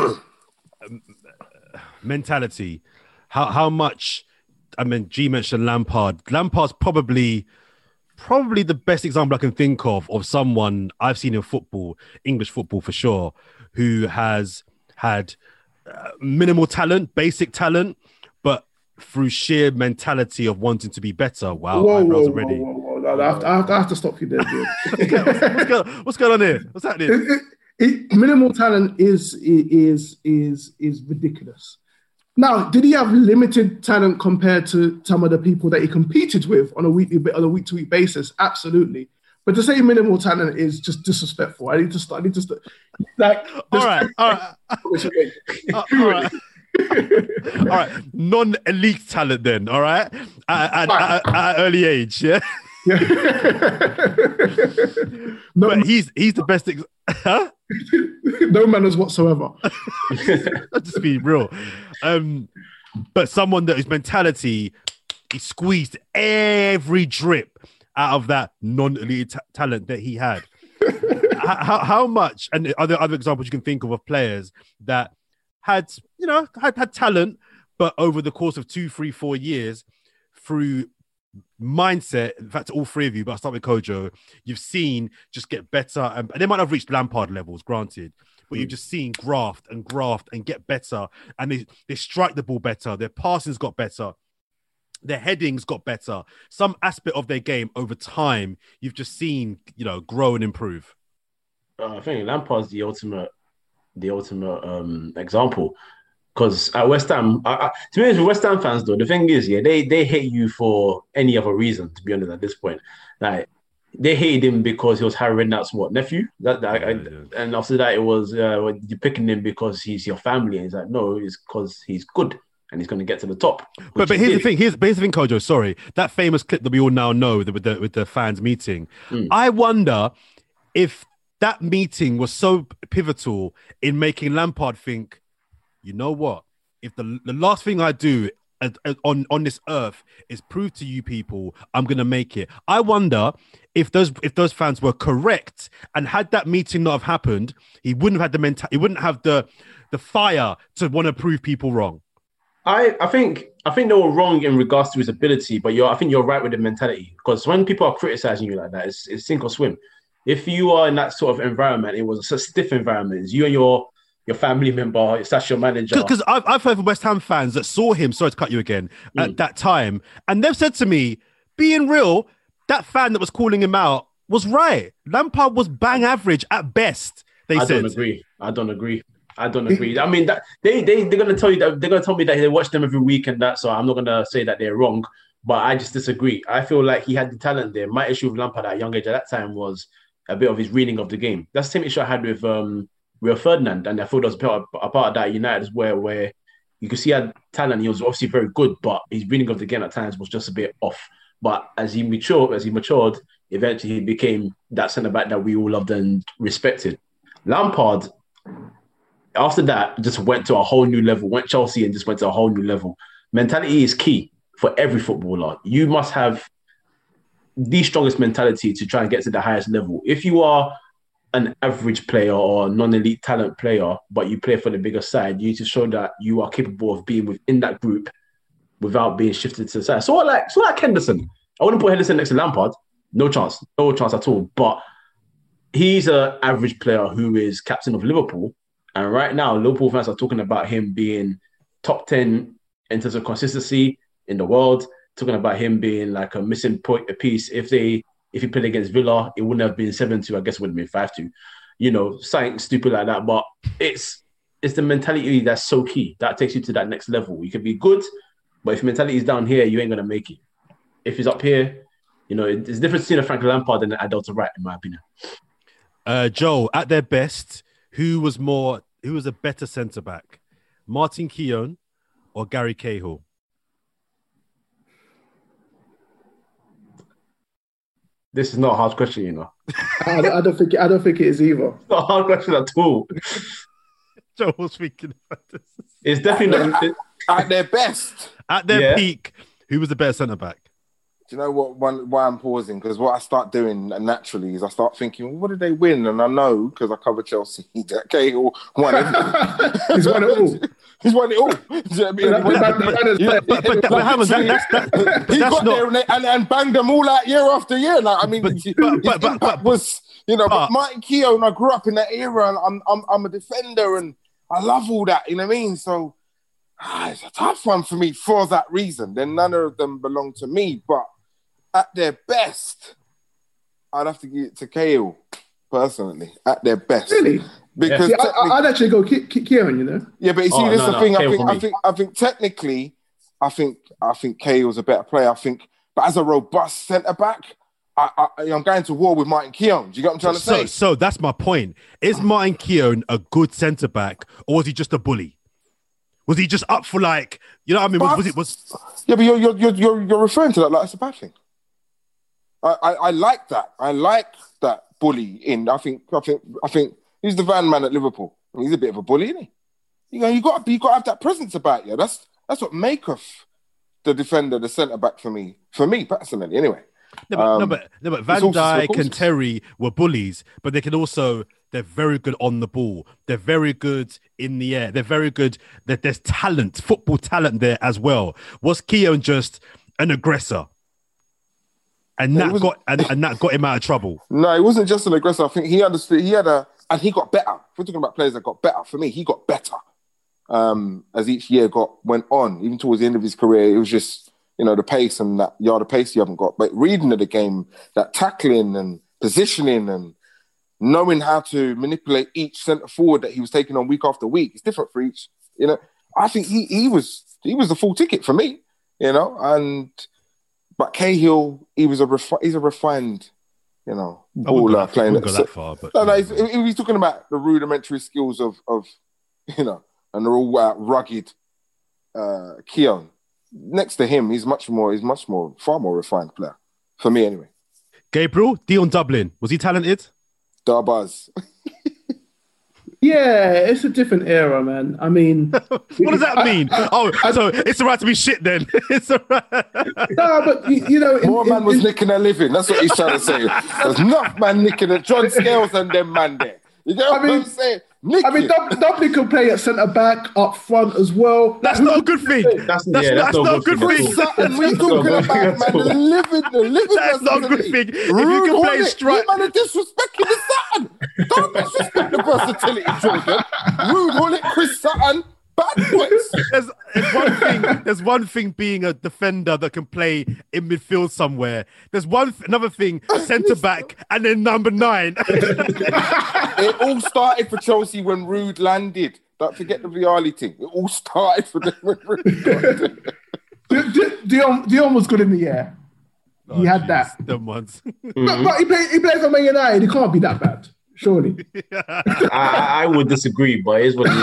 mentality. How much? I mean, G mentioned Lampard. Lampard's probably the best example I can think of someone I've seen in football, English football for sure, who has had minimal talent, basic talent, but through sheer mentality of wanting to be better. Wow, eyebrows already. Whoa. I have to stop you there, dude. What's going on here? What's happening? Minimal talent is ridiculous. Now, did he have limited talent compared to some of the people that he competed with on a week-to-week basis? Absolutely. But to say minimal talent is just disrespectful. I need to start. Like, all right. All right. Non-elite talent then. All right. At early age, yeah. No, but he's the best. Huh? No manners whatsoever. I'll just be real. But someone that his mentality, he squeezed every drip out of that non-elite talent that he had. How much, and are there other examples you can think of players that had talent, but over the course of 2, 3, 4 years, through mindset, in fact, all three of you, but I'll start with Kojo, you've seen just get better, and they might have reached Lampard levels, granted, but you've just seen graft and get better, and they strike the ball better, their passing's got better, their headings got better, some aspect of their game over time, you've just seen, grow and improve. I think Lampard's the ultimate example. Because at West Ham, to be honest, with West Ham fans, though, the thing is, they hate you for any other reason, to be honest, at this point. Like, they hated him because he was Harry Redknapp's nephew? And after that, it was, you're picking him because he's your family. And he's like, no, it's because he's good and he's going to get to the top. But here's the thing, Kojo, sorry. That famous clip that we all now know with the fans meeting, I wonder if that meeting was so pivotal in making Lampard think, you know what? If the last thing I do on this earth is prove to you people I'm going to make it. I wonder if those fans were correct, and had that meeting not have happened, he wouldn't have had he wouldn't have the fire to want to prove people wrong. I think they were wrong in regards to his ability, but I think you're right with the mentality, because when people are criticizing you like that, it's sink or swim. If you are in that sort of environment, it was a stiff environment. It's you and your family member, that's your manager. Because I've heard from West Ham fans that saw him, sorry to cut you again, at that time, and they've said to me, being real, that fan that was calling him out was right. Lampard was bang average at best, I don't agree. I mean, that they're going to tell you that they're going to tell me that they watch them every week and that, so I'm not going to say that they're wrong, but I just disagree. I feel like he had the talent there. My issue with Lampard at a young age at that time was a bit of his reading of the game. That's the same issue I had with Rio Ferdinand, and I thought it was a part of that United as well, where you could see he had talent. He was obviously very good, but his reading of the game at times was just a bit off. But as he matured, eventually he became that centre back that we all loved and respected. Lampard, after that, just went to a whole new level. Went Chelsea and just went to a whole new level. Mentality is key for every footballer. You must have the strongest mentality to try and get to the highest level. If you are an average player or non-elite talent player, but you play for the bigger side, you need to show that you are capable of being within that group without being shifted to the side. So like Henderson. I wouldn't put Henderson next to Lampard. No chance at all. But he's an average player who is captain of Liverpool. And right now, Liverpool fans are talking about him being top 10 in terms of consistency in the world, talking about him being like a missing point a piece. If he played against Villa, it wouldn't have been 7-2. I guess it would have been 5-2. Something stupid like that. But it's the mentality that's so key. That takes you to that next level. You can be good, but if your mentality is down here, you ain't going to make it. If he's up here, it's different between a Frank Lampard and an Adel Wright, in my opinion. Joel, at their best, who was a better centre-back? Martin Keown or Gary Cahill? This is not a hard question, I don't think it is either. It's not a hard question at all. Joel was thinking about this. It's definitely not. At their best. At their peak, who was the better centre-back? Do you know why I'm pausing? Because what I start doing naturally is I start thinking, well, what did they win? And I know, because I cover Chelsea, that Cahill won everything. He's won it all. He's won it all. Do you know what I mean? He got there and banged them all out year after year. Like, I mean, his impact was, but Martin Keown, I grew up in that era, and I'm a defender, and I love all that. You know what I mean? So it's a tough one for me for that reason. Then none of them belong to me, but at their best, I'd have to give it to Cahill, personally. At their best, really, because I'd actually go Kieran. Yeah, but you see, this is the thing. I think technically, I think Cahill's a better player. But as a robust centre back, I'm going to war with Martin Keown. Do you get what I'm trying to say? So that's my point. Is Martin Keown a good centre back, or was he just a bully? Was he just up for Yeah, but you're referring to that like it's a bad thing. I like that. I like that bully in. I think Who's the van man at Liverpool? I mean, he's a bit of a bully, isn't he? You got to have that presence about you. That's what maketh the defender, the centre back for me personally. Anyway, no, but Van Dijk and Terry were bullies, but they're very good on the ball. They're very good in the air. They're very good. There's talent, football talent there as well. Was Keown just an aggressor? And that got him out of trouble. No, he wasn't just an aggressor. I think he understood. And he got better. If we're talking about players that got better, for me, he got better as each year went on. Even towards the end of his career, it was just, the pace and that yard of pace you haven't got. But reading of the game, that tackling and positioning and knowing how to manipulate each centre forward that he was taking on week after week, it's different for each. I think he was the full ticket for me. But Cahill, he's a refined, baller playing. Go that far, but he's talking about the rudimentary skills of and they're all rugged. Keown, next to him, he's far more refined player for me anyway. Gabriel, Dion Dublin, was he talented? Darbaz. Yeah, it's a different era, man. I mean, what does that mean? So it's all right to be shit then. It's all right. No, but more man was nicking a living. That's what he's trying to say. There's enough man nicking it. John Scales and them man there. You get what I'm saying? Dublin could play at centre back, up front as well. That's not a good thing. That's not a good thing. We're talking about, man, the living. That's not a good thing. If you can play strike, you man are disrespecting the Sutton. Don't disrespect the versatility, Jordan. Rude, Hullet, Chris Sutton. Bad boys. There's one thing being a defender that can play in midfield somewhere. There's another thing, centre back and then number 9. It all started for Chelsea when Rude landed. Don't forget the Vialli thing. It all started for them when Rude landed. Dion was good in the air. He had that. Them ones. But he plays for Man United. He can't be that bad. Surely. I would disagree, but it is what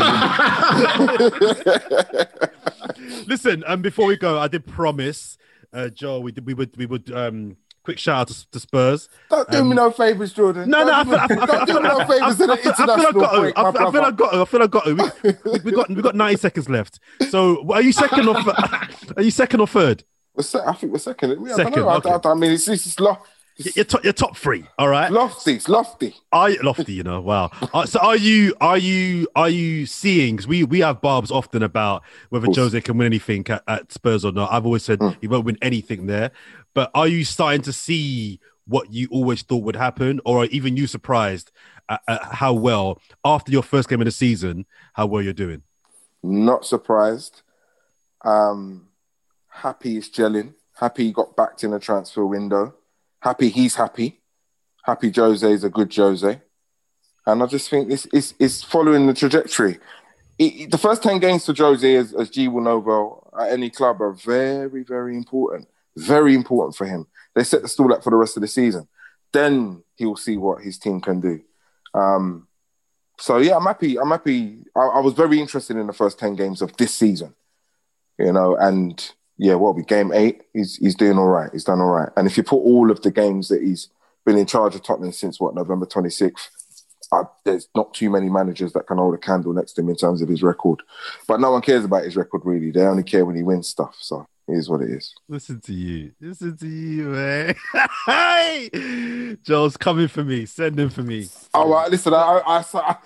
it is. Listen, before we go, I did promise, Joel, we would quick shout out to Spurs. Don't do me no favours, Jordan. No, don't do me no favours in the international break, I feel I got to. We got 90 seconds left. So, are you second or third? I think we're second. Second. Okay. I mean, it's Your top 3, all right. Lofty. Lofty, wow. So are you seeing? Because we have barbs often about whether Jose can win anything at Spurs or not. I've always said he won't win anything there. But are you starting to see what you always thought would happen, or are even you surprised at how well after your first game of the season, how well you're doing? Not surprised. Happy it's gelling. Happy he got backed in a transfer window. Happy he's happy. Happy Jose is a good Jose. And I just think it's following the trajectory. The first 10 games for Jose, as G will know well, at any club are very, very important. Very important for him. They set the stall up for the rest of the season. Then he'll see what his team can do. So, yeah, I'm happy. I was very interested in the first 10 games of this season. And... yeah, game 8, he's doing all right. He's done all right. And if you put all of the games that he's been in charge of Tottenham since, November 26th, there's not too many managers that can hold a candle next to him in terms of his record. But no one cares about his record, really. They only care when he wins stuff. So it is what it is. Listen to you, man. Hey! Joel's coming for me. Send him for me. All right, listen, I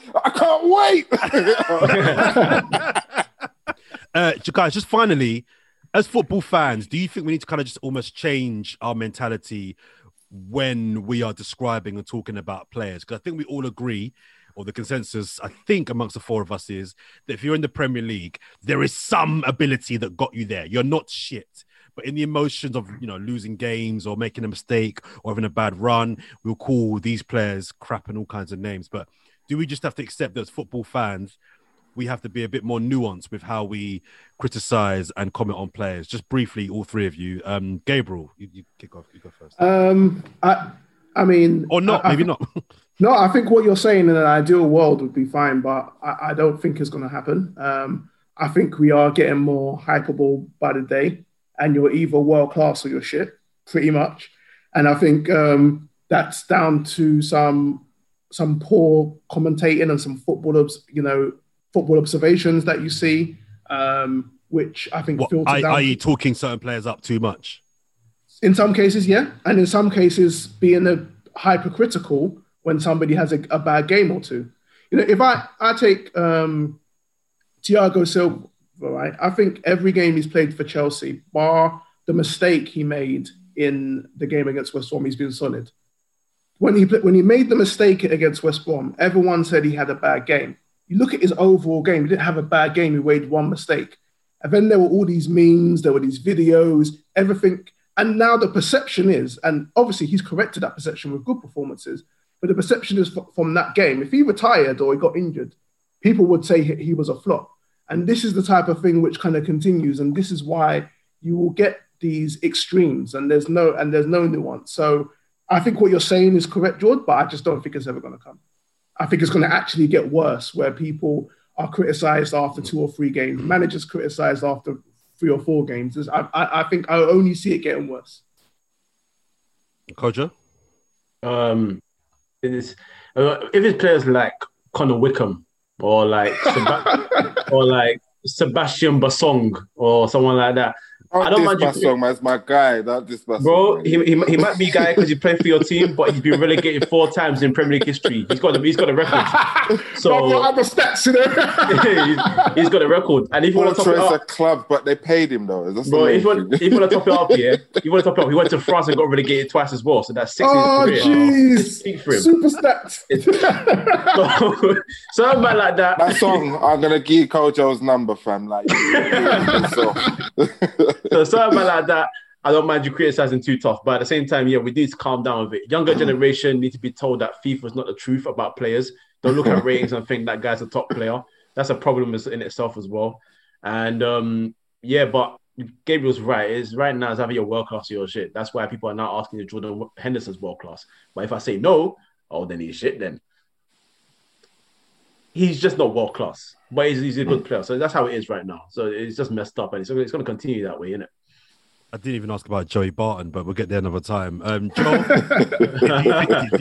can't wait. Guys, just finally... as football fans, do you think we need to kind of just almost change our mentality when we are describing and talking about players? Because I think we all agree, or the consensus, I think, amongst the 4 of us is that if you're in the Premier League, there is some ability that got you there. You're not shit. But in the emotions of, losing games or making a mistake or having a bad run, we'll call these players crap and all kinds of names. But do we just have to accept that as football fans, we have to be a bit more nuanced with how we criticize and comment on players? Just briefly, all 3 of you. Gabriel, you kick off. You go first. I mean... or not, maybe not. No, I think what you're saying in an ideal world would be fine, but I don't think it's going to happen. I think we are getting more hypeable by the day, and you're either world-class or you're shit, pretty much. And I think that's down to some some poor commentating and some football observations that you see, which I think filter down. Are you talking certain players up too much? In some cases, yeah, and in some cases, being hypercritical when somebody has a bad game or two. If I take Thiago Silva, right, I think every game he's played for Chelsea, bar the mistake he made in the game against West Brom, he's been solid. When he made the mistake against West Brom, everyone said he had a bad game. You look at his overall game, he didn't have a bad game, he made one mistake. And then there were all these memes, there were these videos, everything. And now the perception is, and obviously he's corrected that perception with good performances, but the perception is from that game. If he retired or he got injured, people would say he was a flop. And this is the type of thing which kind of continues. And this is why you will get these extremes and there's no nuance. So I think what you're saying is correct, George, but I just don't think it's ever going to come. I think it's going to actually get worse where people are criticized after 2 or 3 games, managers criticized after 3 or 4 games. I think I only see it getting worse. Kojo? It is, if it's players like Connor Wickham or like Sebastian Basong or someone like that, I don't mind Basong, man. It's my guy. This Basong, bro. He might be a guy because he played for your team, but he's been relegated 4 times in Premier League history. He's got a record. So I'm the stats, he's got a record. And if you want to top it up, a club, but they paid him though. Bro, if you want to top it up, he went to France and got relegated twice as well. So that's 6 in his career. Jeez, for him. Super stats. So a man like that. That song, I'm gonna give Kojo's number, fam. Like, so something like that, I don't mind you criticizing too tough, but at the same time, we need to calm down with it. Younger generation need to be told that FIFA is not the truth about players. Don't look at ratings and think that guy's a top player. That's a problem in itself as well. And but Gabriel's right. It's right now it's either your world class or your shit. That's why people are now asking if Jordan Henderson's world class. But if I say no, then he's shit then. He's just not world class, but he's a good player. So that's how it is right now. So it's just messed up, and it's going to continue that way, isn't it? I didn't even ask about Joey Barton, but we'll get there another time. Joel, do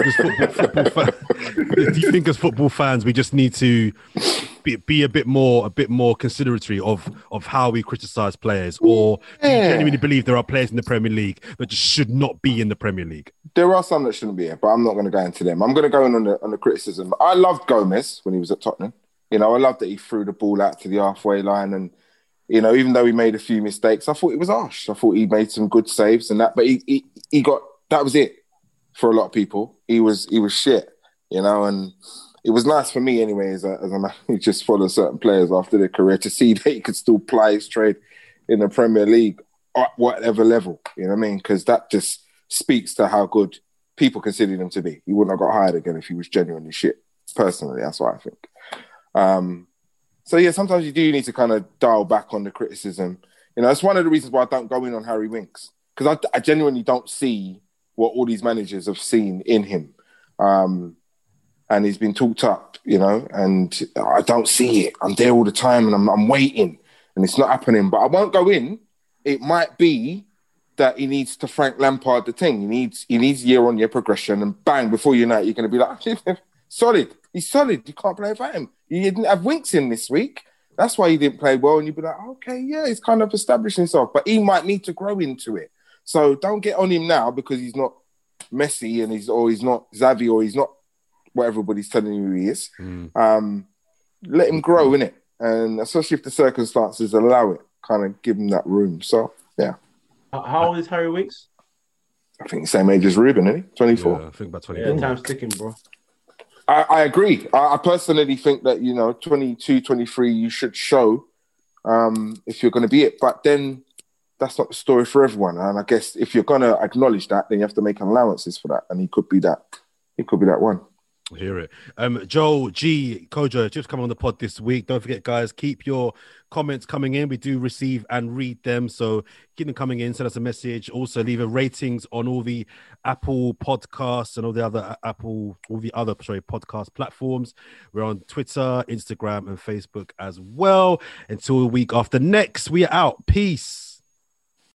you think as football fans we just need to be a bit more consideratory of how we criticize players, or do you genuinely believe there are players in the Premier League that just should not be in the Premier League? There are some that shouldn't be here, but I'm not going to go into them. I'm going to go in on the criticism. I loved Gomez when he was at Tottenham. I loved that he threw the ball out to the halfway line, and even though he made a few mistakes, I thought it was harsh. I thought he made some good saves and that, but he got, that was it for a lot of people. He was shit, and it was nice for me anyway, as a man who just follows certain players after their career, to see that he could still ply his trade in the Premier League at whatever level, you know what I mean? Because that just speaks to how good people consider him to be. He wouldn't have got hired again if he was genuinely shit. Personally, that's what I think. So yeah, sometimes you do need to kind of dial back on the criticism. It's one of the reasons why I don't go in on Harry Winks, because I genuinely don't see what all these managers have seen in him. And he's been talked up, and I don't see it. I'm there all the time and I'm waiting and it's not happening. But I won't go in. It might be that he needs to Frank Lampard the thing. He needs year-on-year progression, and bang, before you know it, you're going to be like, solid. He's solid. You can't play without him. You didn't have Winks in this week. That's why he didn't play well. And you'd be like, okay, yeah, he's kind of established himself. But he might need to grow into it. So don't get on him now because he's not Messi and he's not Xavi, or he's not what everybody's telling you he is. Let him grow, innit? And especially if the circumstances allow it, kind of give him that room. So, yeah. How old is Harry Winks? I think the same age as Ruben, isn't he? 24. Yeah, I think about 24. Yeah, time's ticking, bro. I agree. I personally think that, 22, 23, you should show if you're going to be it. But then that's not the story for everyone. And I guess if you're going to acknowledge that, then you have to make allowances for that. And he could be that. He could be that one. I hear it. Joel, G, Kojo, just come on the pod this week. Don't forget, guys, keep your comments coming in. We do receive and read them. So keep them coming in. Send us a message. Also, leave a ratings on all the Apple podcasts and all the other podcast platforms. We're on Twitter, Instagram, and Facebook as well. Until a week after next, we are out. Peace.